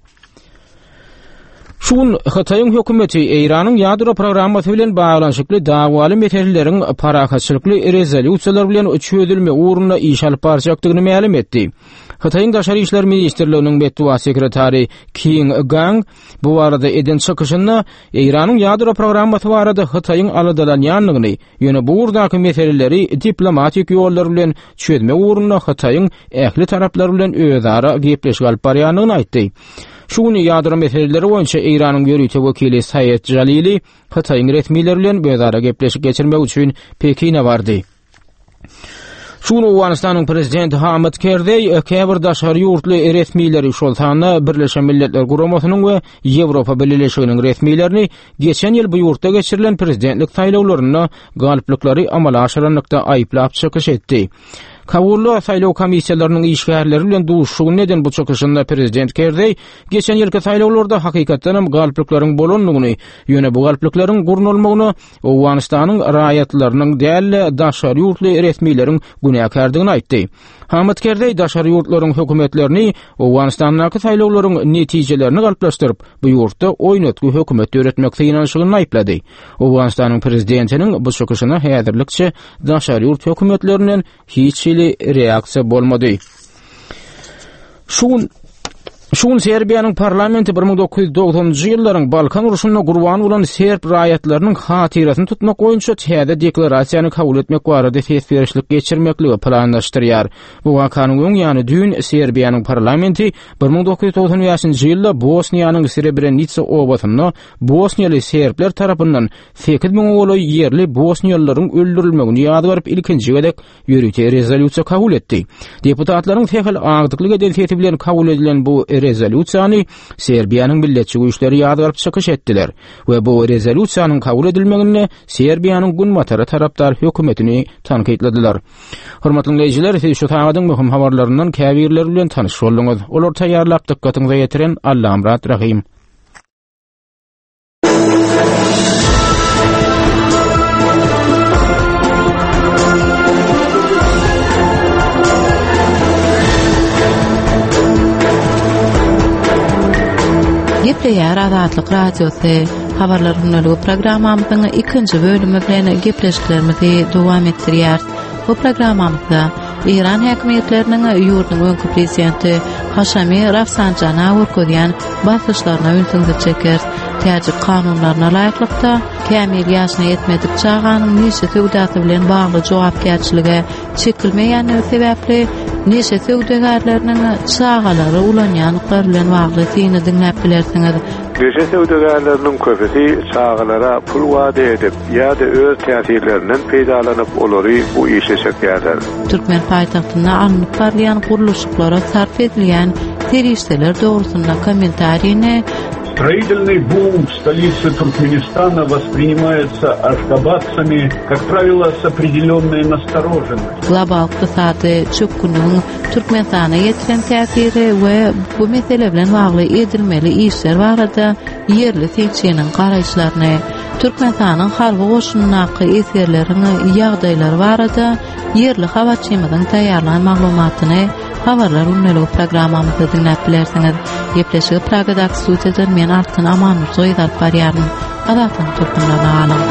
Şuň Hataýyň hökümeti Eýranyň ýadro programmasy bilen baglanşykly dawaly meseleleriň parahatçylykly rezolyusiýalar bilen çözülme uğruna iş alyp barjakdygyny ma'lum etdi. Hataýyň Daşary işler ministrliginiň betwa sekretary King Gang bu barada eden çykyşynda Eýranyň ýadro programmasy barada Hataýyň aladalanýanlygyny, ýöne bu urdaky meseleleri diplomatik ýollar bilen çözme uğruna Hataýyň ähli taraplar bilen özara gepleşik alyp barýanyny aýtdy. Şuň ýadro meseleleri boýunça Eýranyň ýörüýte wekili Sayed Jalili Hataýyň resmiýetleri bilen özara gepleşik geçirmek üçin Pekin'e bardy. Şuň Awganistanyň prezidenti Hamid Karzai käbir daşary ýurtly resmiýetleri şol sany Birleşen Milletler Guramasynyň we Ýewropa Birleşiginiň resmiýetlerini geçen ýyl bu ýurtda geçirilen prezidentlik saýlawlaryna galyplyklary amala aşyranlykda aýyplap çykyş etdi. Kawully saýlaw komissiýalarynyň işgärleri bilen duşugy neden bu çykyşynda prezident Karzai geçen ýylky saýlawlarda hakykatdan hem galyplyklaryň bolanlygyny, ýöne bu galyplyklaryň gurnalmagyny Awganistanyň raýatlarynyň däli daşary ýurtly resmiýetleriň günäkardygyny aýtdy. Hamid Karzai daşary ýurtlaryň hökümetlerini Awganistandaky saýlawlaryň netijelerini galyplaşdyryp bu ýurtda oýnatky hökümet öwretmek ýanşygyny aýplady. Awganistanyň prezidentiniň bu çykyşyna häzirlikçe daşary ýurt hökümetlerinden hiç reaksiýa bolmady. Şuň Şuň Serbiýanyň parlamenti bir ming dokuz ýüz doksanjy ýyllaryň Balkan uruşyna gurban bolan serb raýatlarynyň hatyrasyny tutmak boýunça täze deklarasiýany kabul etmek barada ses berişlik geçirmekligi planlaşdyrýar. Bu wakanyň öň ýany düýün Serbiýanyň parlamenti bir ming dokuz ýüz doksan beşinji ýylda Bosniýanyň Srebrenica obasyna Bosniýaly serbler tarapyndan sekiz ming oğlay yerli Bosniýalylaryň öldürilmegini ýadygaryp ilkinji gedek ýörüýte rezolyusiýa kabul etdi. Deputatlaryň tehil agdyklyk edilýeti bilen kabul edilen bu rezolyusiýany Serbiýanyň milletçi güýçleri ýadygaryp çykyş etdiler we bu rezolyusiýanyň kabul edilmegine Serbiýanyň günmatara tarapdar hökümetini tankytladylar. Hormatly dinleýijiler, siz şu taýdaň möhüm habarlaryndan käbirler bilen tanyş boldyňyz. Olar taýýarlap dikkatyňize ýetiren Allam Rahim. Ýer Azatlyk radiosu habarlaryny programmamyzyň ikinji bölümi bilen gepleşiklerimizi dowam etdirýär. Bu programmamyzda İran häkimetleriniň ýurdunyň öňkü prezidenti Haşamy Rafsanjana wurkudýan basyşlaryna ünsiňde çeker. Täze kanunlaryna laýyklykda kämil ýaşyna ýetmedik çağanyň näçe töwdaty bilen bagly jogapkärçiligi çekilmeýän sebäpli näçe töwdegarlarynyň çağalary ulanýanlyklar bilen bagly syny dinläp bilersiňiz. Näçe töwdegarlarynyň köpüsi çağalara pul wada edip ýa-da öz täsirlerinden peýdalanyp olary bu işe çekýärler. Türkmen paýtagtyna alınıp barlayan guruluşlara sarf edilýän terişler dogrusunda kommentariýini Строительный бум в столице Туркменистана воспринимается ашхабадцами, как правило, с определенной настороженностью. Global iqtisady çökünüň Türkmenistana ýetiren täsiri we bu mesele bilen bagly edilmeli işler barada yerli teňçinin garaýşlaryny, Türkmenistanyň halky goşunynaky eserlerini ýagdaýlary barada yerli habarçymyzyň taýýarlanan maglumatyny habarlar ünlü programmamyzda dinläp bilersiňiz. Gepleşigi Pragadak studiýadan men Artyn Amanur soýdap barýarym. Azatlyň türkmenlerine alym.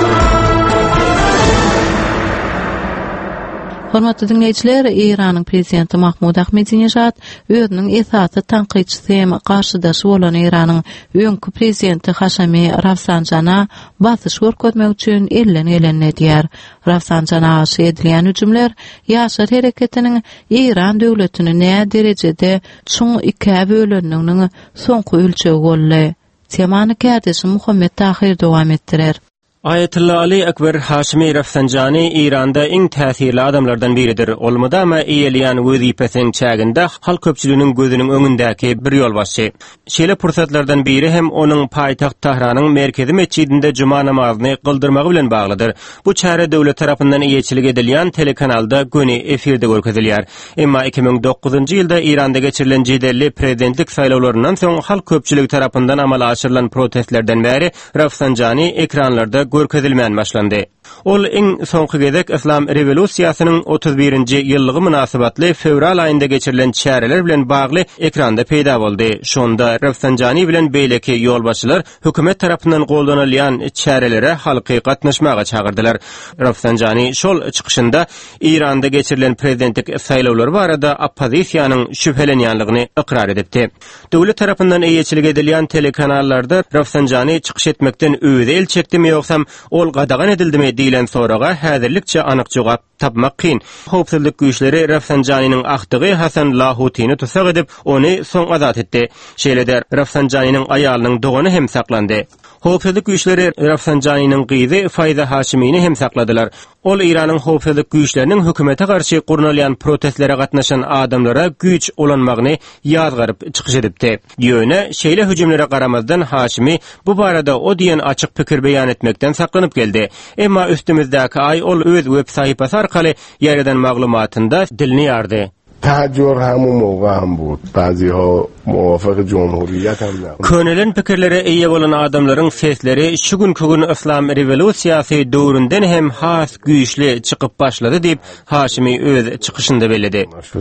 Hormatly dinleýijiler, İranyň prezidenti Mahmud Ahmedinejad özüniň esasy tanqidçisi hem garşydaşy bolan İranyň öňkü prezidenti Haşamy Rafsanjana basyş görkezmek üçin ellen ellen edýär. Rafsanjana aşy edilýän hüjümler ýaşar hereketiniň İran döwletini näme derejede çoň iki bölünýäniň soňky ölçegi boldy. Temany kärdeşi Muhammed Tahir dowam etdirer. Ayetullah Ali Ekber Haşimi Rafsanjani İranda iň täsirli adamlardan biridir. Olmadama eýelýän wezipesiň çäginde halk köpçüliginiň gözüniň öňündäki bir ýolbaşçy. Şeýle pursatlardan biri hem onuň paýtaxt Tahranyň merkezi meçidinde juma namazyny kıldırmagy bilen baglydyr. Bu çäre döwlet tarapyndan eýetçilik edilýän telekanalda göni efirde görkezilýär. Emma iki ming dokuzunjy ýylda Iranda geçirilen jedelli prezidentlik saýlawlaryndan soň halk köpçüligi tarapyndan amala aşyrylan protestlerden bäri Rafsanjani ekranlarda görkezilmän başlandy. Ol iň soňky gezek İslam revolýusiýasynyň otuz birinji ýyllygy munasabatly fevral aýynda geçirilen çäreler bilen bagly ekranda peýda boldy. Şonda Rafsanjani bilen beýleki ýolbaşçylar hökümet tarapyndan gollanylýan çärelere halky gatnaşmaga çagyrdylar. Rafsanjani şol çykyşynda İranda geçirilen prezidentlik saýlawlary barada oppozisiýanyň şüphelenýänligini ikrar edipdi. Döwlet tarapyndan eýetçilik edilýän telekanallarda Rafsanjani çykyş etmekden öýde el çekdimi ýoksam ol gadagan edildimi diýilen soraga häzirlikçe anyk jogap tapmak kyn. Howpsuzlyk güýçleri Rafsanjanynyň agtygy Hasan Lahutini tutsak edip ony soň azat etdi. Şeýlede Rafsanjanynyň aýalynyň dogany hem saklandy. Howpsuzlyk güýçleri Rafsanjanynyň gyzy Fayza Haşimini hem sakladylar. Ol İranyň howpsuzlyk güýçleriniň hökümete garşy gurnalýan protestlere gatnaşan adamlara güýç olanmagyny ýazgaryp çykyş edipdi. Ýöne şeýle hüjümlere garamazdan Haşimi bu barada o diýen açyk pikir beýan etmekden saklanyp geldi. Emma üstümizdäki ay ol öz web sahypasy arkaly ýerden maglumatynda dilini ýardy. تحجر همون موقع هم بود بعضی ها موافق جمهوریت هم نه Könelen pikirlere eýe bolan adamlaryň sesleri şu gün kugün İslam revolýusiýasy döwründen hem has güýçli çykyp başlady diýip Haşimi öz çykyşynda bellädi.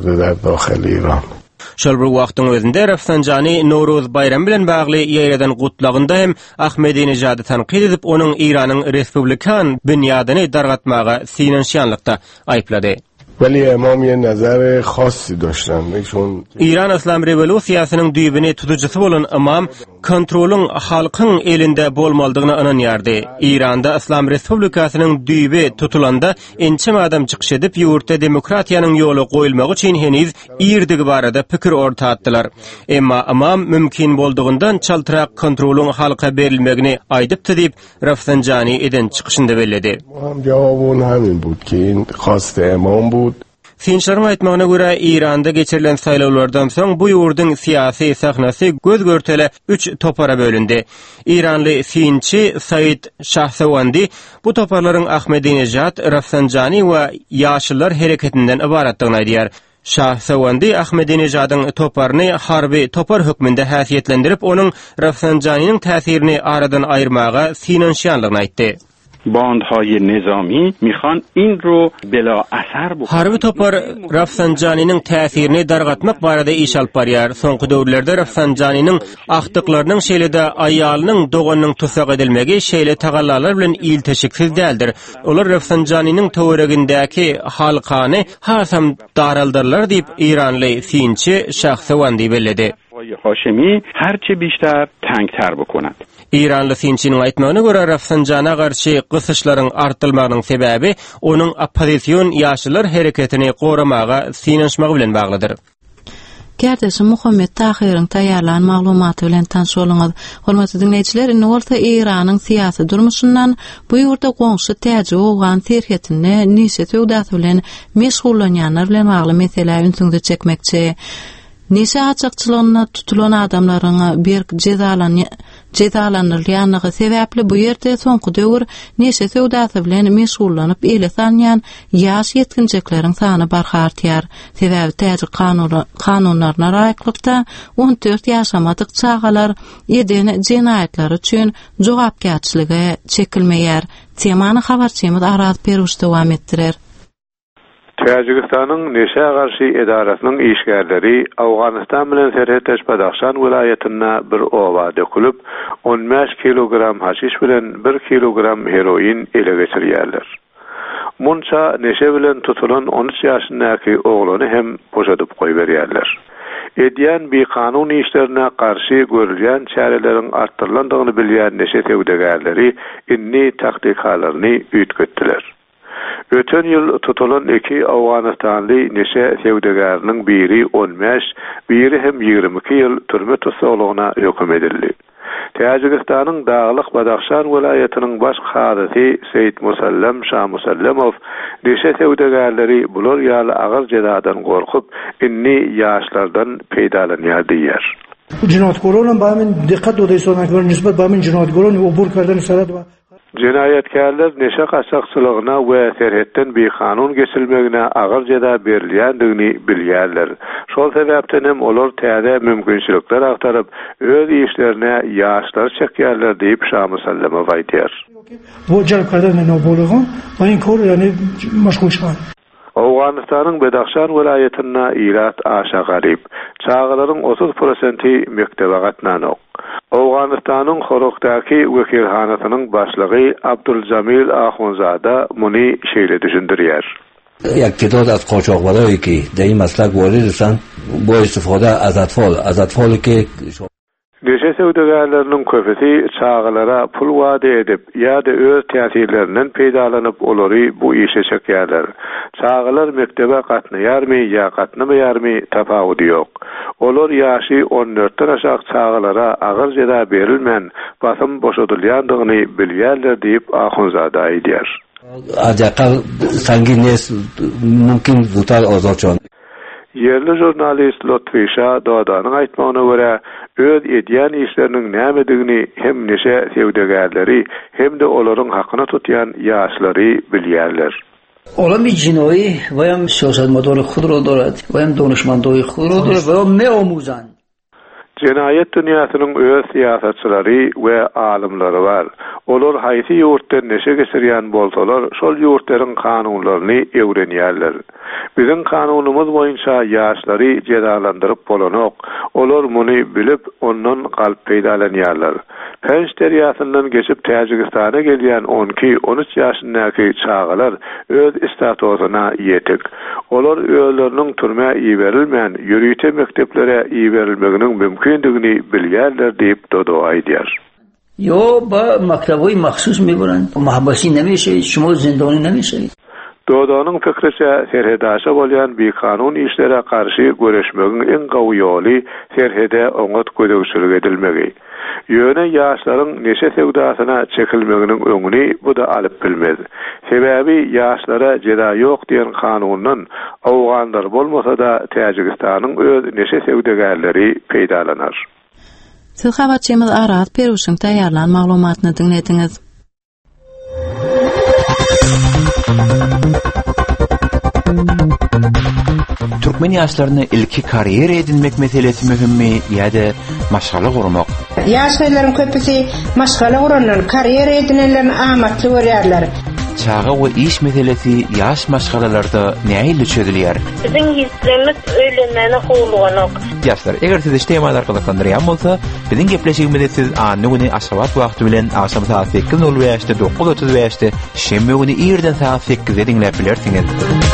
Şol bir wagtyň özünde Rafsanjani Nowruz bayram bilen bagly ýerden gutlagynda hem Ahmedinejady tanqid edip onuň Iranyň respublikan bünýadyny dargatmaga synanşýanlykda aýplady. ولی امام یه نظر خاصی داشتن چون İran İslam revolýusiýasynyň düýbini tutucusy bolan imam kontrolyň halkyň elinde bolmalydygyna inanýardy. İranda İslam Respublikasynyň düýbi tutulanda ençem adam çykyş edip ýurtda demokratiýanyň ýoly goýulmagy üçin heniz iýerdigi barada pikir ortatdylar. Emma imam mümkin boldugyndan çaltyrak kontrolyň halka berilmegini aýdypdy diýip Rafsanjani eden çykyşynda bellädi. Hem jawabun hemin bud ki in hasty imam bud. Finçlaryň aýtmagyna görä İranda geçirilen saýlawlardan soň bu ýurduň siýasy sahnasy göz görtele üç topara bölündi. İranly finçi Said Şahsawandi bu toparlaryň Ahmedinejad, Rafsanjani we ýaşylar hereketinden ibaratdygyny aýdýar. Şahsawandi Ahmedinejadyň toparyny harby topar hökmünde häsiýetlendirip onuň Rafsanjanynyň täsirini aradan aýyrmaga synanşýanlygyny aýtdy. باندهای نظامی میخوان این رو بلا اثر بکنن. Harbi topar Rafsanjanining täsirini dargatmak barada iş alyp barýar. Soňky döwürlerde Rafsanjanining akdyklarynyň şeýlede aýalynyň doganynyň tutsak edilmegi şeýle tagallalar bilen ilteşiksiz däldir. Olar Rafsanjanining töweregindäki halkany hasam daraldarlar diýip İranly Finçi Şahsewandi belledi. Haşimi herçe بیشتر tengter بکند. İranlı Finçinin aýtmagyna görä Rafsanjana garşy gysyşlaryň artylmagynyň sebäbi onuň oppozisiýon ýaşylar hereketini goramaga synanyşmagy bilen baglydyr. Gerdesi Muhammed Tahiryň taýýarlan maglumaty bilen tanış boluňuz. Hormatly dinleýijiler, indi bolsa İranyň syýasy durmuşyndan bu ýurda goňşy täze bolgan terhetini nise töwdaty bilen meşgullanýanlar bilen bagly mesele ünsüňde çekmekçi. Nese açıkçılığına tutulan adamların bir cezalanırlıyanlığı sebäpli bu yerde soňky döwür nese töwdaty bilen meşgullanyp ele sanýan ýaş ýetginjeklerin sany barhartýar. Sebäbi täze kanunlaryna raýatlykda on dört ýaşamadyk çağalar eden jenaýetler üçin jogapkärçiligi çekilmeýär. Temany habarçymyz Arat Peruş dowam etdirer. Täjikistanyň Neşe garşy edarasynyň işgärleri Awganistan bilen serhetdeş Badaxşan vilayatyna bir owa dökülüp on beş kilogram haşiş bilen bir kilogram heroin ele geçirýärler. Munça Neşe bilen tutulan on üç ýaşyndaky oglany hem boşadyp goýberýärler. Edýän bir kanun işlerine karşı görülýän çäreleriň artdyrylandygyny bilýän Neşe töwdegärleri inni taktikalaryny üýtgetdiler. Öten yıl tutulan iki Awganistanly Neşe töwdegäriniň biri on beş, biri hem ýygrimi iki ýyl türme tutsagyna höküm edildi. Täjikistanyň Daglyk Badaxşan vilayatynyň baş hadysy Seyit Musallem Şah Musallamow Neşe töwdegärleri bular ýaly agyr jezadan gorkup inni ýaşlardan peýdalanýar diýer. Cinayetkorlarla bamin dikkat odaysanaklar nisbet bamin cinayetkorlarla obur kardan sarat va Cinayetkarlar neşe qaçaqçylygyna we serhetden bir kanun geçilmegine agyr jeda berilýändigini bilýärler. Şol sebäpden hem olar täze mümkinçilikler agtaryp öz işlerine ýaşlar çekýärler diýip Şah Musallamow aýtýar. Bu jarkardan ne bolýan? Baýyn kor ýani meşgul şan. Awganistanyň Badaxşan vilayatyna irat aşa garip. Çağalaryň otuz prosenti mektebe gatnanyk. Awganistanyň Horokdaky wekilhanasynyň başlygy Abduljamil Ahunzada muny şeýle düşündirýär. Iqtidor az qochoqbaloyi ki der این مسلک واردsan bu istifade az atfal az atfaly ki Neşe töwdegärleriniň köpesi çağalara pul wada edip ýa-da öz täsirlerinden peýdalanyp olary bu işe çekýärler. Çağalar mektebe gatnaýarmy ýa gatnamaýarmy tapawudy ýok. Olar ýaşy on dörtten aşağı çağalara agyr jeda berilmän basym boşadylýandygyny bilýärler diýip Ahunzada aýdýar. Ajaqal sangin nes mümkin zutar azatçan. Yerli jurnalist Lotfisha Dodanyň aýtmagyna görä, öz edýän işleriniň nämedigini hem neşe töwdegärleri hem de olaryň hakyna tutýan ýaşlary bilýärler. Olam bir cinoyi ve hem siyasetmedar khud ro dorad ve hem donuşmandoy khud ro dorad ve hem meomuzan. Cinayet dünýäsiniň öz siýasatçylary we alymlary bar. Olar haýsy ýurtda neşe geçirýän bolsalar, şol ýurtlaryň kanunlaryny öwrenýärler. Bizim kanunumuz boýunça ýaşlary cezalandyryp bolanok. Olar muny bilip ondan galyp peýdalanýarlar. Penç derýasyndan geçip Täjikistana gelýän on iki on üç ýaşyndaky çağalar öz statusyna ýetik. Olar öýleriniň türme iýberilmän ýürüýte mekteplere iýberilmeginiň mümkindigini bilýärler diýip Dodo aýdýar. Yo, ba maktaboy mahsus meburan. Mahbasi nemeşe, şumo zindany nemeşe. Dodanyň fikriçe serhedaşa bolýan bir kanun işlere karşı göreşmegiň en gawy ýoly serhede oňat gödegçilik edilmegi. Ýöne ýaşlaryň neşe töwdasyna çekilmeginiň öňüni bu da alyp bilmez. Sebäbi ýaşlara jeda ýok diýen kanundan awganlar bolmasa da Täjikistanyň öz neşe töwdegärleri peýdalanar. Siz habarçymyz Arat Peruşyň taýýarlan maglumatyny dinlediňiz. türkmen ýaşlaryny ilki kariýer edinmek meselesi mühimmi ýa-da maşgala gurmak? Ýaşlaryň köpüsi maşgala guranlar, kariýer edinenler amatly görýärler. Çağa we iş meselesi ýaş maşgalalarda näme çözülýär? Biziň hislerimiz öýlenmeni howluganyk. Ýaşlar, eger siz işleýän arkalykandyran bolsa, biziň gepleşigimizde siz anny güni aşgabat wagty bilen akşam saat sekiz nol beşte dokuz otuz beşte şemme güni ýerden saat sekizde dinläp bilersiňiz.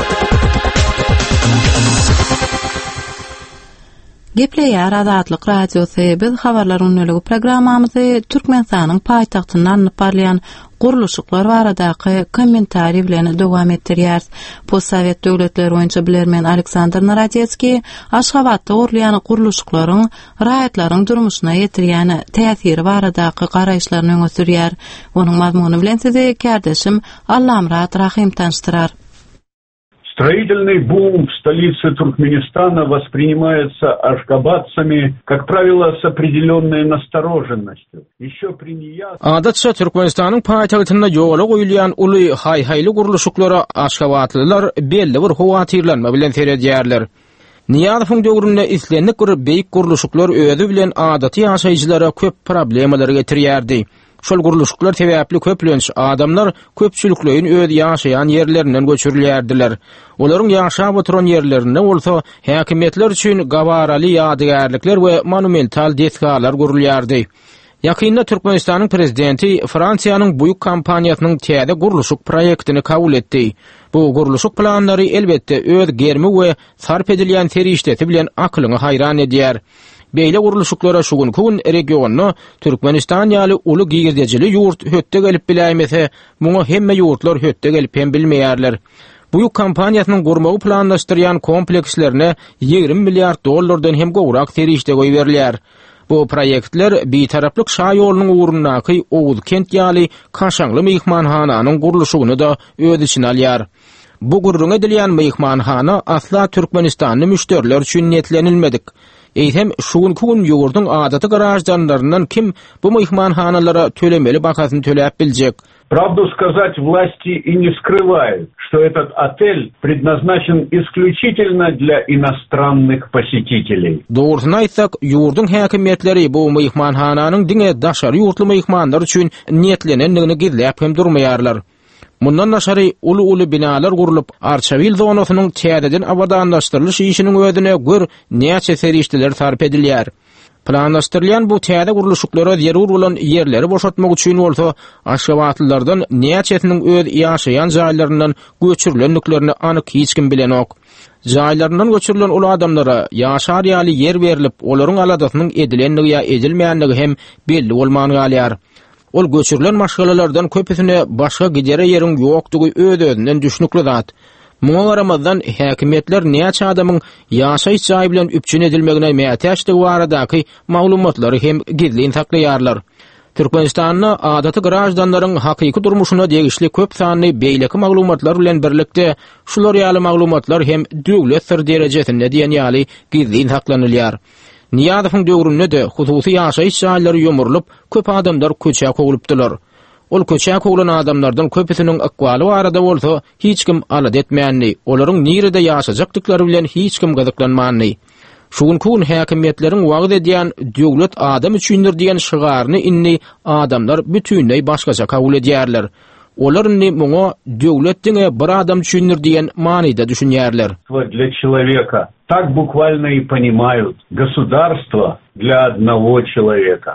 Gepleýär Azatlyk radiosy biz habarlar öňlügi programmamyzy Türkmenistanyň paýtagtyndan barlayan guruluşyklar baradaky kommentari bilen dowam etdirýär. Postsovet döwletleri boýunça bilermen Aleksandr Narodetski Aşgabatda urlayan guruluşyklaryň raýatlaryň durmuşyna ýetirýän täsiri baradaky garaýşlaryny öňe sürýär. Onuň mazmuny bilen sizi kardeşim Allamrat Rahim tanıştyrar. Строительный бум в столице Туркменистана воспринимается ашгабадцами, как правило, с определенной настороженностью. Еще при неясности... Adatça Türkmenistanyň paýtagtynda ýola goýulýan uly haý-haýly guruluşyklara aşgabatlylar belli bir howatyrlanma bilen seredýärler. Niýazowyň döwründe islendik bir beýik guruluşyklar öýüdi bilen adaty ýaşaýjylara köp problemalar getirýärdi. Şol guruluşyklar sebäpli köplenç adamlar köpçülikleýin öýdi ýaşaýan ýerlerinden göçürilýärdiler. Olaryň ýaşap oturan ýerlerinde bolsa häkimetler üçin gabaraly ýadygärlikler we monumental detkalar gurulýardy. Ýakynda Türkmenistanyň prezidenti Fransiýanyň buýuk kampaniýasynyň täze guruluşyk proýektini kabul etdi. Bu guruluşyk planlary elbetde öz germi we sarp edilýän serişdeti bilen aklyňy haýran edýär. Beýle guruluşyklara şugun kun regionu Türkmenistan ýaly uly giýirdejili ýurt hötte gelip bilämese, muňa hemme ýurtlar hötte gelip hem bilmeýärler. Buýuk kampaniýasynyň gurmagy planlaşdyrýan komplekslerine ýigrim milliard dollardan hem gowrak serişde goýberler. Bu proyektler bir taraplyk şaý ýolunyň uğrundaky Oğuz kent ýaly Kaşaňly mehmanhananyň guruluşyny da öz içine alýar. Bu gurrun edilýän mehmanhana asla Türkmenistanyň müşteriler üçin netlenilmedik. Eýsem şugun kun ýurduň adaty garajdanlaryndan kim bu mehmanhanalara tölemeli bakasyny töläp biljek? Правду сказать, власти и не скрывают, что этот отель предназначен исключительно для иностранных посетителей. Doğrusunu aýtsak, ýurduň häkimetleri bu mehmanhananyň diňe daşary ýurtly mehmanlar üçin niyetlenendigini gizläp hem durmaýarlar. Mundan naşary uly-uly binalar gurulup, Arçavil zonasynyň täzeden abadanlaşdyrylyş işiniň ödüne gör näçe serişdiler sarp edilýär. Planlaşdyrılan bu täze guruluşyklara zerur bolan ýerleri boşatmak üçin bolsa, aşgabatlylardan näçesiniň öz ýaşaýan jaýlaryndan göçürilenliklerini anyk hiç kim bilenok. Jaýlaryndan göçürilen ulu adamlara ýaşar ýaly yer berilip, olaryň aladasynyň edilenligi ýa edilmeýänligi hem belli bolmany galýar. Ol göçürilen maşgalalardan köpüsine başga gidere ýeriň ýokdugy öz-özünden düşnükli zat. Muňa garamazdan häkimetler näçe adamyň ýaşaýyş jaý bilen üpçün edilmegine mätäçdigi baradaky maglumatlary hem gizlin saklaýarlar. Türkmenistanyň adaty garajdanlaryň hakyky durmuşyna degişli köp sanly beýleki maglumatlar bilen birlikde şular ýaly maglumatlar hem döwlet sir derejesinde diýen ýaly gizlin saklanylýar. Niýazowyň döwründe de hususy ýaşaýyş jaýlary ýomurlyp, köp adamlar köçe kogulypdylar. Ol köçe kogulan adamlardan köpüsiniň akwaly barada bolsa hiç kim alad etmeýänli, olaryň nirede ýaşajakdyklary bilen hiç kim gazyklanmanly. Şugun kun häkimetleriň wagt edýän döwlet adam üçindir diýen şygaryny inni adamlar bütünlei başgaça kabul edýärler. Olar inni muňa döwlet diňe bir adam üçindir diýen manyda düşünýärler. Для человека так буквально и понимают. Государство для одного человека.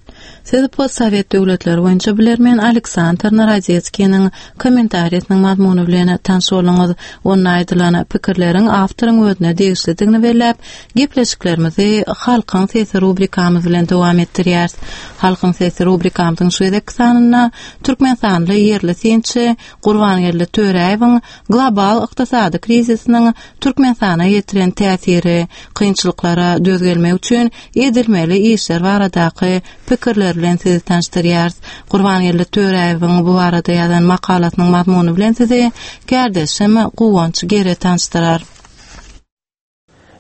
Siz postsovet döwletleri boýunça bilermen Aleksandr Narodetskiň kommentariýasynyň mazmuny bilen tanış bolňyz. Onuň aýdylan pikirleriň awtoryň özüne degişlidigini belläp, gepleşiklerimizi Halkyň sesi rubrikamyz bilen dowam etdirýäris. Halkyň sesi rubrikamyzyň şu edek sanyna Türkmenistanly ýerli sençi Gurbanýerli Töreýewiň global ykdysady krizisiniň Türkmenistana ýetiren täsiri, kynçylyklara döz gelmek üçin edilmeli işler baradaky pikirler bilen sizi tanıştırýarys. Gurbanýerli Töreýewiň bu arada ýazan makalasynyň mazmuny bilen sizi kardeşim Guwanç gere tanıştyrar.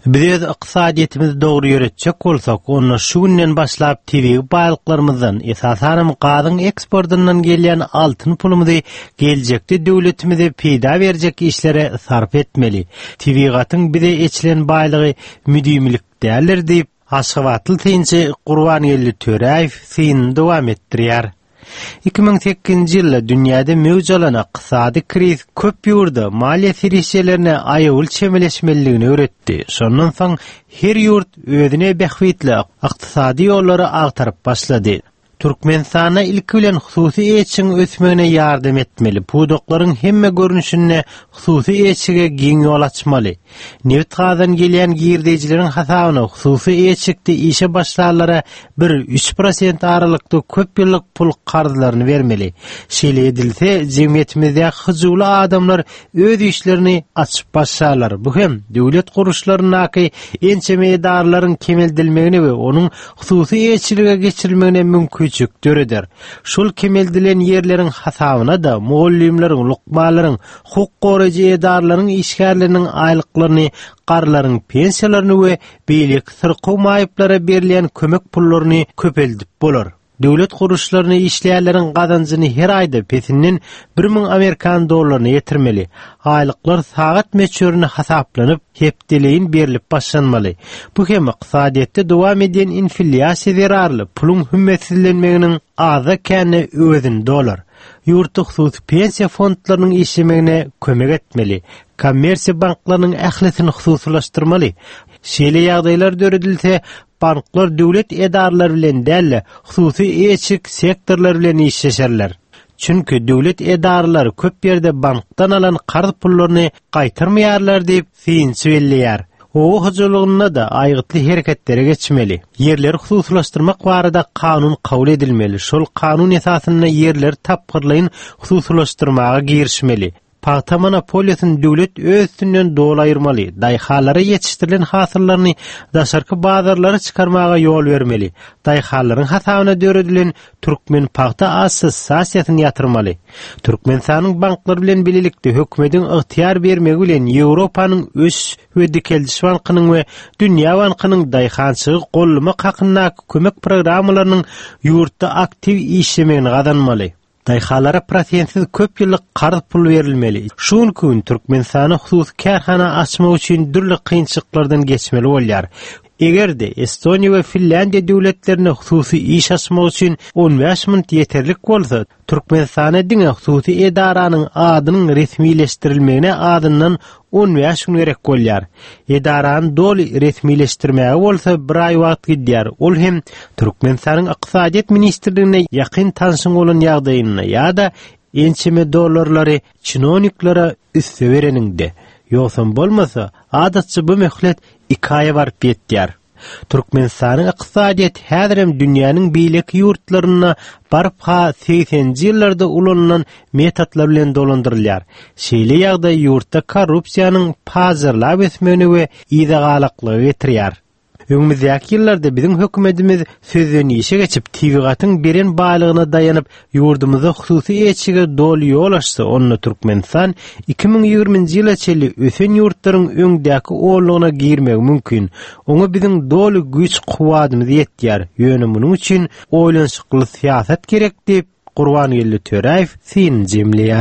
Biz iqtisadiyetimizi dogry ýöretjek bolsak, onu şu günden başlap T V baýlyklarymyzdan, esasanam gazyň eksportyndan gelýän altyn pulumuzy geljekde döwletimize peýda berjek işlere sarf etmeli. T V gatyň bize eçilen baýlygy müdümlik däller diýip Aşgabatly tynçy Gurbanyeli Töräýew syn dowam etdirýär. iki ming sekizinji ýylda dünýäde mewjud bolan ykdysady kriz köp ýurda maliýe serisiýelerine aýagyl çemeleşmeligini öwretdi. Şondan soň her ýurt özüne bähwitli ykdysady ýollary agtaryp başlady. Türkmenistana ilki bilen hususy eçiň ösmegine ýardam etmeli. Pudoklaryň hemme görnüşine hususy eçige giň ýol açmaly. Neft gazdan gelýän girdejileriň hasabyna hususy eçikde işe başlarlara bir üç prosent aralykda köp ýyllyk pul karzylaryny bermeli. Şeýle edilse, jemgyýetimizde hyjyly adamlar öz işlerini açyp başlarlar. Bu hem döwlet guruşlarynaky ençeme edarlaryň kemeldilmegine we onuň hususy eçilige geçirilmegine mümkin eder. Şol kemeldilen yerlerin hasabyna da muallimleriň, lukmalaryň, hukuk goraýjy edarlaryň işgärleriniň aýlyklaryny, garlaryň pensiýalaryny we beýlik sırqaw maýyplara berilen kömek pullaryny köpeldip bolar. Döwlet guruşlaryny işleýärleriň gazanjyny her aýda petinden bir ming Amerikan dollaryny ýetirmeli. Aýlyklar sagat meçörüne hasaplanyp, hepdeleýin berilip başlanmaly. Bu hem ykdysadyatda dowam eden inflyasiýa zerarly pulun hümmetsizlenmeginiň aza käni özünde bolar. Ýurtda hususy pensiýa fondlarynyň işlemegine kömek etmeli. Kommersiýa banklarynyň ählisini hususlaşdyrmaly. Şeýle ýagdaýlar döredilse, banklar döwlet edarlary bilen däl, hususy eçik sektorlar bilen işleşerler. Çünki döwlet edarlary köp ýerde bankdan alan garz pullaryny gaýtyrmaýarlar diýip fin söýleýär. O hyjylygyna da aýgytly hereketlere geçmeli. Yerleri hususlaşdyrmak barada kanun kabul edilmeli. Şol kanun esasyna yerler tapgyrlaýyn hususlaşdyrmaga girişmeli. Paýta monopoliýasyny döwlet öz üstünden dol aýyrmaly. Daýhalara ýetişdirilen hasyllaryny daşarky bazarlara çykarmaga ýol bermeli. Daýhalaryň hasabyna döredilen türkmen paýta assosiasiýasyny ýatyrmaly. Türkmenistanyň banklary bilen bilelikde hökümetiň ygtyýar bermegi bilen Ýewropanyň öz we dikeldiş bankynyň we dünýä bankynyň daýhançygy gollama hakynda kömek programmalarynyň ýurtda aktiw işlemegini gazanmaly. Daýhalara prosentsiz köp ýyllyk garz pul berilmeli. Şuň gün Türkmenistana hususy kärhana açmak üçin dürli kynçylyklardan geçmeli bolýar. Egerde Estoniýa we Finlandiýa döwletlerine hususy iş açmak üçin on beş ming ýeterlik bolsa, Türkmenistana diňe hususy edaranyň adynyň resmileşdirilmegine adyndan on beş gün gerek bolýar. Edarany doly resmileşdirmäge bolsa bir aý wagt gidýär. Ol hem Türkmenistanyň ykdysadyýat ministrligine ýakyn tanşyň bolan ýagdaýyna ýa-da ençeme dollarlary çinoniklara üste bereninde. Ýoksa bolmasa, adatçy bu möhlet iki aýa barıp ýetýär. Türkmenistanyň ykdysadyýaty häzirem dünýäniň beýleki ýurtlaryna barıp ha seksenji ýyllarda ulanylan metodlar bilen dolandyrylýar. Şeýle ýagdaý ýurtda korrupsiýanyň pazarlap ösmegine we ýydagalyklygy getirýär. Öňümüzdäki ýyllarda biziň hökümetimiz sözden işe geçip T V gatyň beren baýlygyna daýanyp ýurdumyza hususy eçige dol ýol açsa, onu Türkmenistan iki ming ýygrimiňji ýyla çeli ösen ýurtlaryň öňdäki oğullygyna girmek mümkin. Oňa biziň doly güç kuwatymyz ýetýär. Ýöne munyň üçin oýlanşykly siýasat gerek diýip Gurbanyeli Töräýew syn jemleýär.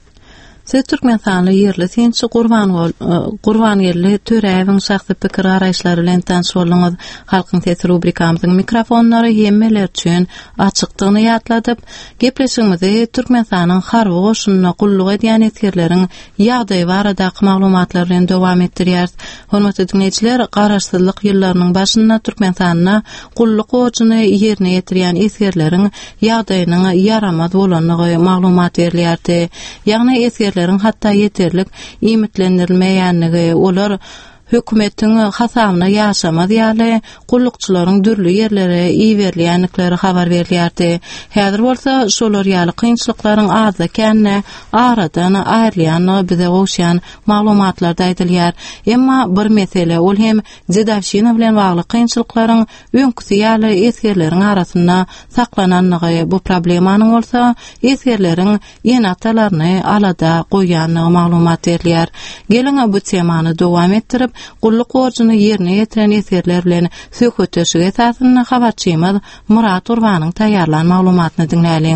Siz Türkmenistanyň ýerli tinçi Gurban Gurbanyeli Töräýewiň şahsy pikir garaýşlary bilen tanış bolňyz. Halkyň sesi rubrikamyzyň mikrofonlary hemmeler üçin açykdygyny ýatladyp, gepleşigimizi Türkmenistanyň harby goşunyna gulluk edýän etkerleriň ýagdaýy barada maglumatlar bilen dowam etdirýär. Hormatly dinleýijiler, garaşsyzlyk ýyllarynyň başynda Türkmenistanyna gulluk goşuny ýerine ýetirýän etkerleriň ýagdaýynyň ýaramaz bolanyny maglumat berilýärdi. Ýagny etkerler hatta yeterlik imitlendirilmeýänligi, olar hökümetiň hasabyna ýaşamaz ýaly gullukçylaryň dürli ýerlere iýerleýänlikleri habar berilýärdi. Häzir bolsa şolar ýaly kynçylyklaryň aza känne aradan aýrylýan bize goşýan maglumatlarda aýdylýar. Emma bir mesele, ol hem Zedawşina bilen bagly kynçylyklaryň öňküsi ýaly esgerleriň arasynda saklananlygy. Bu problemanyň bolsa esgerleriň ýenatalaryny alada goýanlygy maglumat berilýär. Gelin bu temany dowam etdirip gulluk borcuny ýerine ýetiren ýetirler bilen söhbetleşige esasynda habarçymyz Murat Urbanyň taýýarlan maglumatyny dinläliň.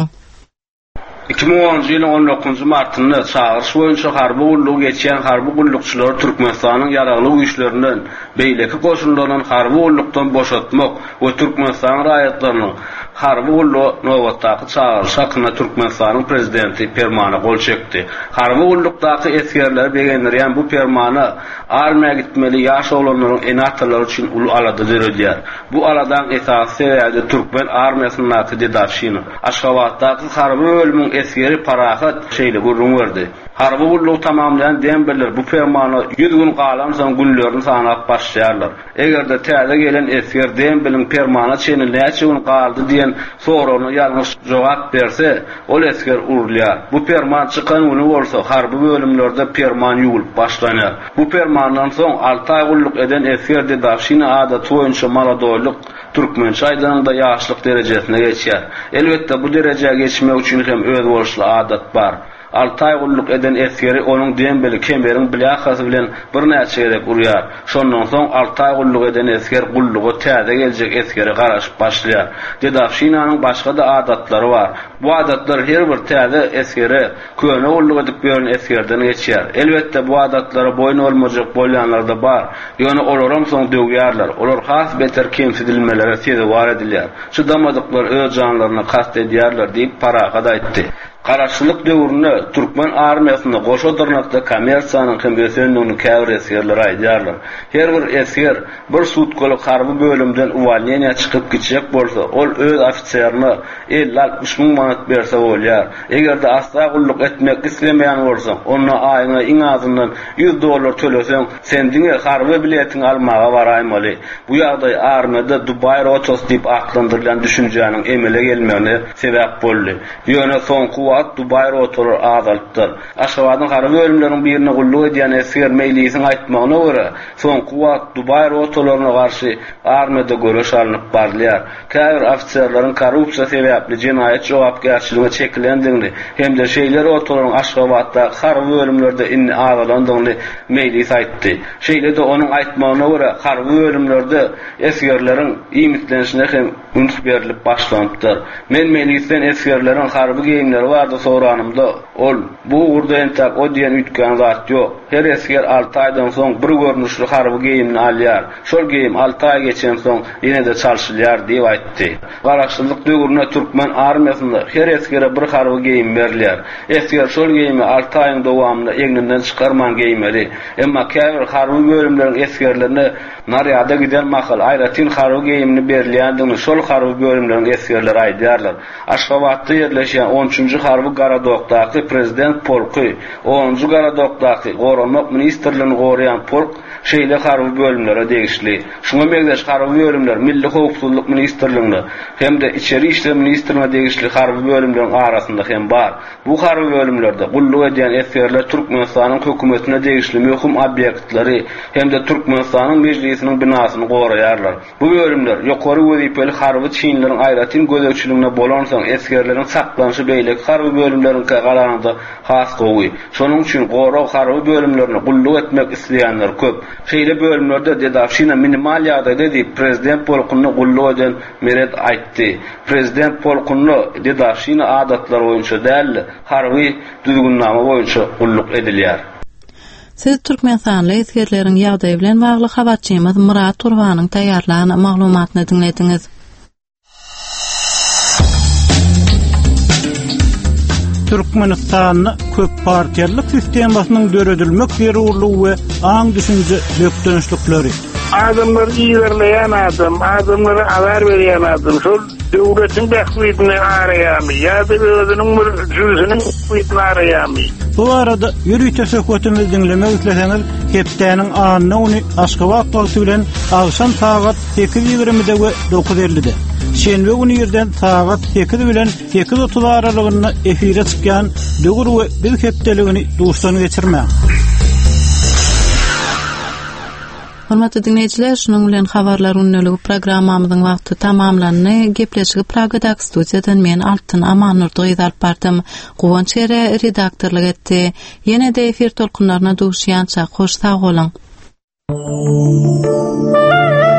iki ming onuncu ýylyň on dokuzunçy martynda çağırış boýunça harby gulluk geçýän harby gullukçylar Türkmenistanyň ýaragly güýçlerinden beýleki goşunlaryň harby gullukdan boşatmak we Türkmenistan raýatlarynyň harby gulluk nowatdaky çağırış hakyna Türkmenistanyň prezidenti permana gol çekdi. Harby gullukdaky esgerler begenlerýän bu permana armiýa gitmeli ýaş olanlaryň enatlary üçin ulu alada derelýär. Bu aladan esasy sebäbi Türkmen armiýasynyň Dedafşin Aşgabatdaky harby bölümiň esgeri parahat şeýle gurrun berdi. Harby gulluk tamamlayan demberler bu fermana yüz gün galan soň günlerini sanap başlaýarlar. Egerde täze gelen esger demberliň fermana çenil näçe gün galdy diýen soragyna ýalňyş jogap berse, ol esger urulýar. Bu ferman çykan güni bolsa harby bölümlerde ferman ýuwulyp başlanýar. Bu fermandan soň alty ay gulluk eden esger de Dafşina adaty boýunça maladoýluk Türkmen çaýlarynda ýaşlyk derejesine geçýär. Elbetde bu derejege geçmek üçin hem öz bolşly adat bar. Alty ay gulluk eden esgeri onuň dembeli kemeriň bilahasy bilen bir näçe gerek urýar. Şondan soň alty ay gulluk eden esger gullugy täze geljek esgeri garaşyp başlaýar. Dedafşinanyň başga da adatlary bar. Bu adatlar her bir täze esgeri köne gulluk edip beren esgerden geçýär. Elbetde bu adatlary boyun olmajak bolýanlar da bar. Ýöne olaram soň döwýärler. Olar has beter kemsidilmelere sebäp bar edilýär. Çydamadyklar öz janlaryna kast edýärler diýip parahat aýtdy. Karaşçılık döwründe Türkmen armiýasyna goşadyrnakda kommersiýanyň hem ösenligini käbir esgerler aýdýarlar. Her bir esger bir sutkalyk harby bölümden uwalniýa çykyp gitjek bolsa, ol öz ofitserini elli altmış ming manat berse bolýar. Egerde asla gulluk etmek islemeýän bolsa, onda aýyna iň azyndan yüz dollar töleseň, sen diňe harby biletini almaga baraýmaly. Bu ýagdaý armiýada Dubai rotos diýip aklandyrylan düşünjäniň emele gelmegine sebäp boldy. Ýöne soňky Dubai rotory azalypdyr. Aşgabatyň harby bölümleriniň birine gulluk edýän esger meýlisini aýtmagyna görä, soňky wagt Dubai rotolaryna garşy armiýada görüş alınıp barlýar. Käbir ofitserleriň korrupsiýa sebäpli jinayet jogapkärçiligine çekilendigini hem de şeýler rotolaryň Aşgabatda harby bölümlerde inni azalandygyny meýlis aýtdy. Şeýle de onuň aýtmagyna görä harby bölümlerde esgerleriň iýmitlenişine hem üns berilip başlanýar. Men meýlisden esgerleriň harby geýimleri bardy soranymda, ol bu urda entak o diýen ütgän zat ýok. Her esger alty aýdan soň bir görnüşli harby geýimini alýar. Şol geýim alty ay geçen soň ýene de çalşylýar diýip aýtdy. Garaşçylyk döwründe Türkmen armiýasynda her esgere bir harby geýim berilýär. Esger şol geýimi alty aýyň dowamında eňinden çykarman geýmeli. Emma käbir harby bölümleriň esgerlerine naryada giden mahal aýratyn harby geýimini berilýändigini şol harby bölümleriň esgerleri aýdýarlar. Aşgabatda ýerleşýän on üçünçi harby Garadokdaky prezident polky, onuncu Garadokdaky Goranmak ministrligini goraýan polk şeýle harby bölümlere degişli. Şuňa megdeş harby bölümler Milli Howpsuzlyk ministrligini hem de içeri işler ministrligine degişli harby bölümleriň arasynda hem bar. Bu harby bölümlerde gulluk edýän esgerler Türkmenistanyň hökümetine degişli möhüm obýektleri hem de Türkmenistanyň mejlisiniň binasyny goraýarlar. Bu bölümler ýokary wezipeli harby çynlaryň aýratyn gözegçiligine bolan soň esgerleriň saklanyşy beýleki harby bölümleriň garanyda has gowy. Şonuň üçin goraw harby bölümlerini gulluk etmek isleýänler köp. Şeýle bölümlerde Dedafşina minimal ýagdaýda diýip prezident polkuny gulluk eden Meret aýtdy. Prezident polkuny Dedafşina adatlary boýunça däl, harby düzgünname boýunça gulluk edilýär. Siz Türkmenistanly esgerleriň ýagdaýy bilen bagly habarçymyz Murat Urbanyň taýýarlanan maglumatyny dinlediňiz. Türkmenistan köp partiýalyk sistemasynyň döredilmek zerurlugy we aň düşünje dökdönüşlikleri. Adamlar iýerleýän adam, adamlara habar berýän adam, şol döwletiň bähwitini araýamy, ýa-da özüniň bir jüzüniň bähwitini araýamy. Bu arada ýürüýte söhbetimizi dinlemek isleseňiz, hepdäniň anyny uny Aşgabat wagty bilen agşam saat sekiz ýigrimide we dokuz ellide. Şenbe günü ýerden saat sekiz bilen sekiz otuz aralygynda efire çykýan döwür we biz hepdeligini duşdan geçirmäň. Hormatly dinleýijiler, şunuň bilen habarlar unneligi programmamyzyň wagty tamamlandy. Gepleşigi Pragadaky studiýadan men Altyn Amanur alyp bardym. Gowanç ere redaktorlyk etdi. Ýene-de efir tolkunlaryna duşýança hoş sag bolun. Thank you.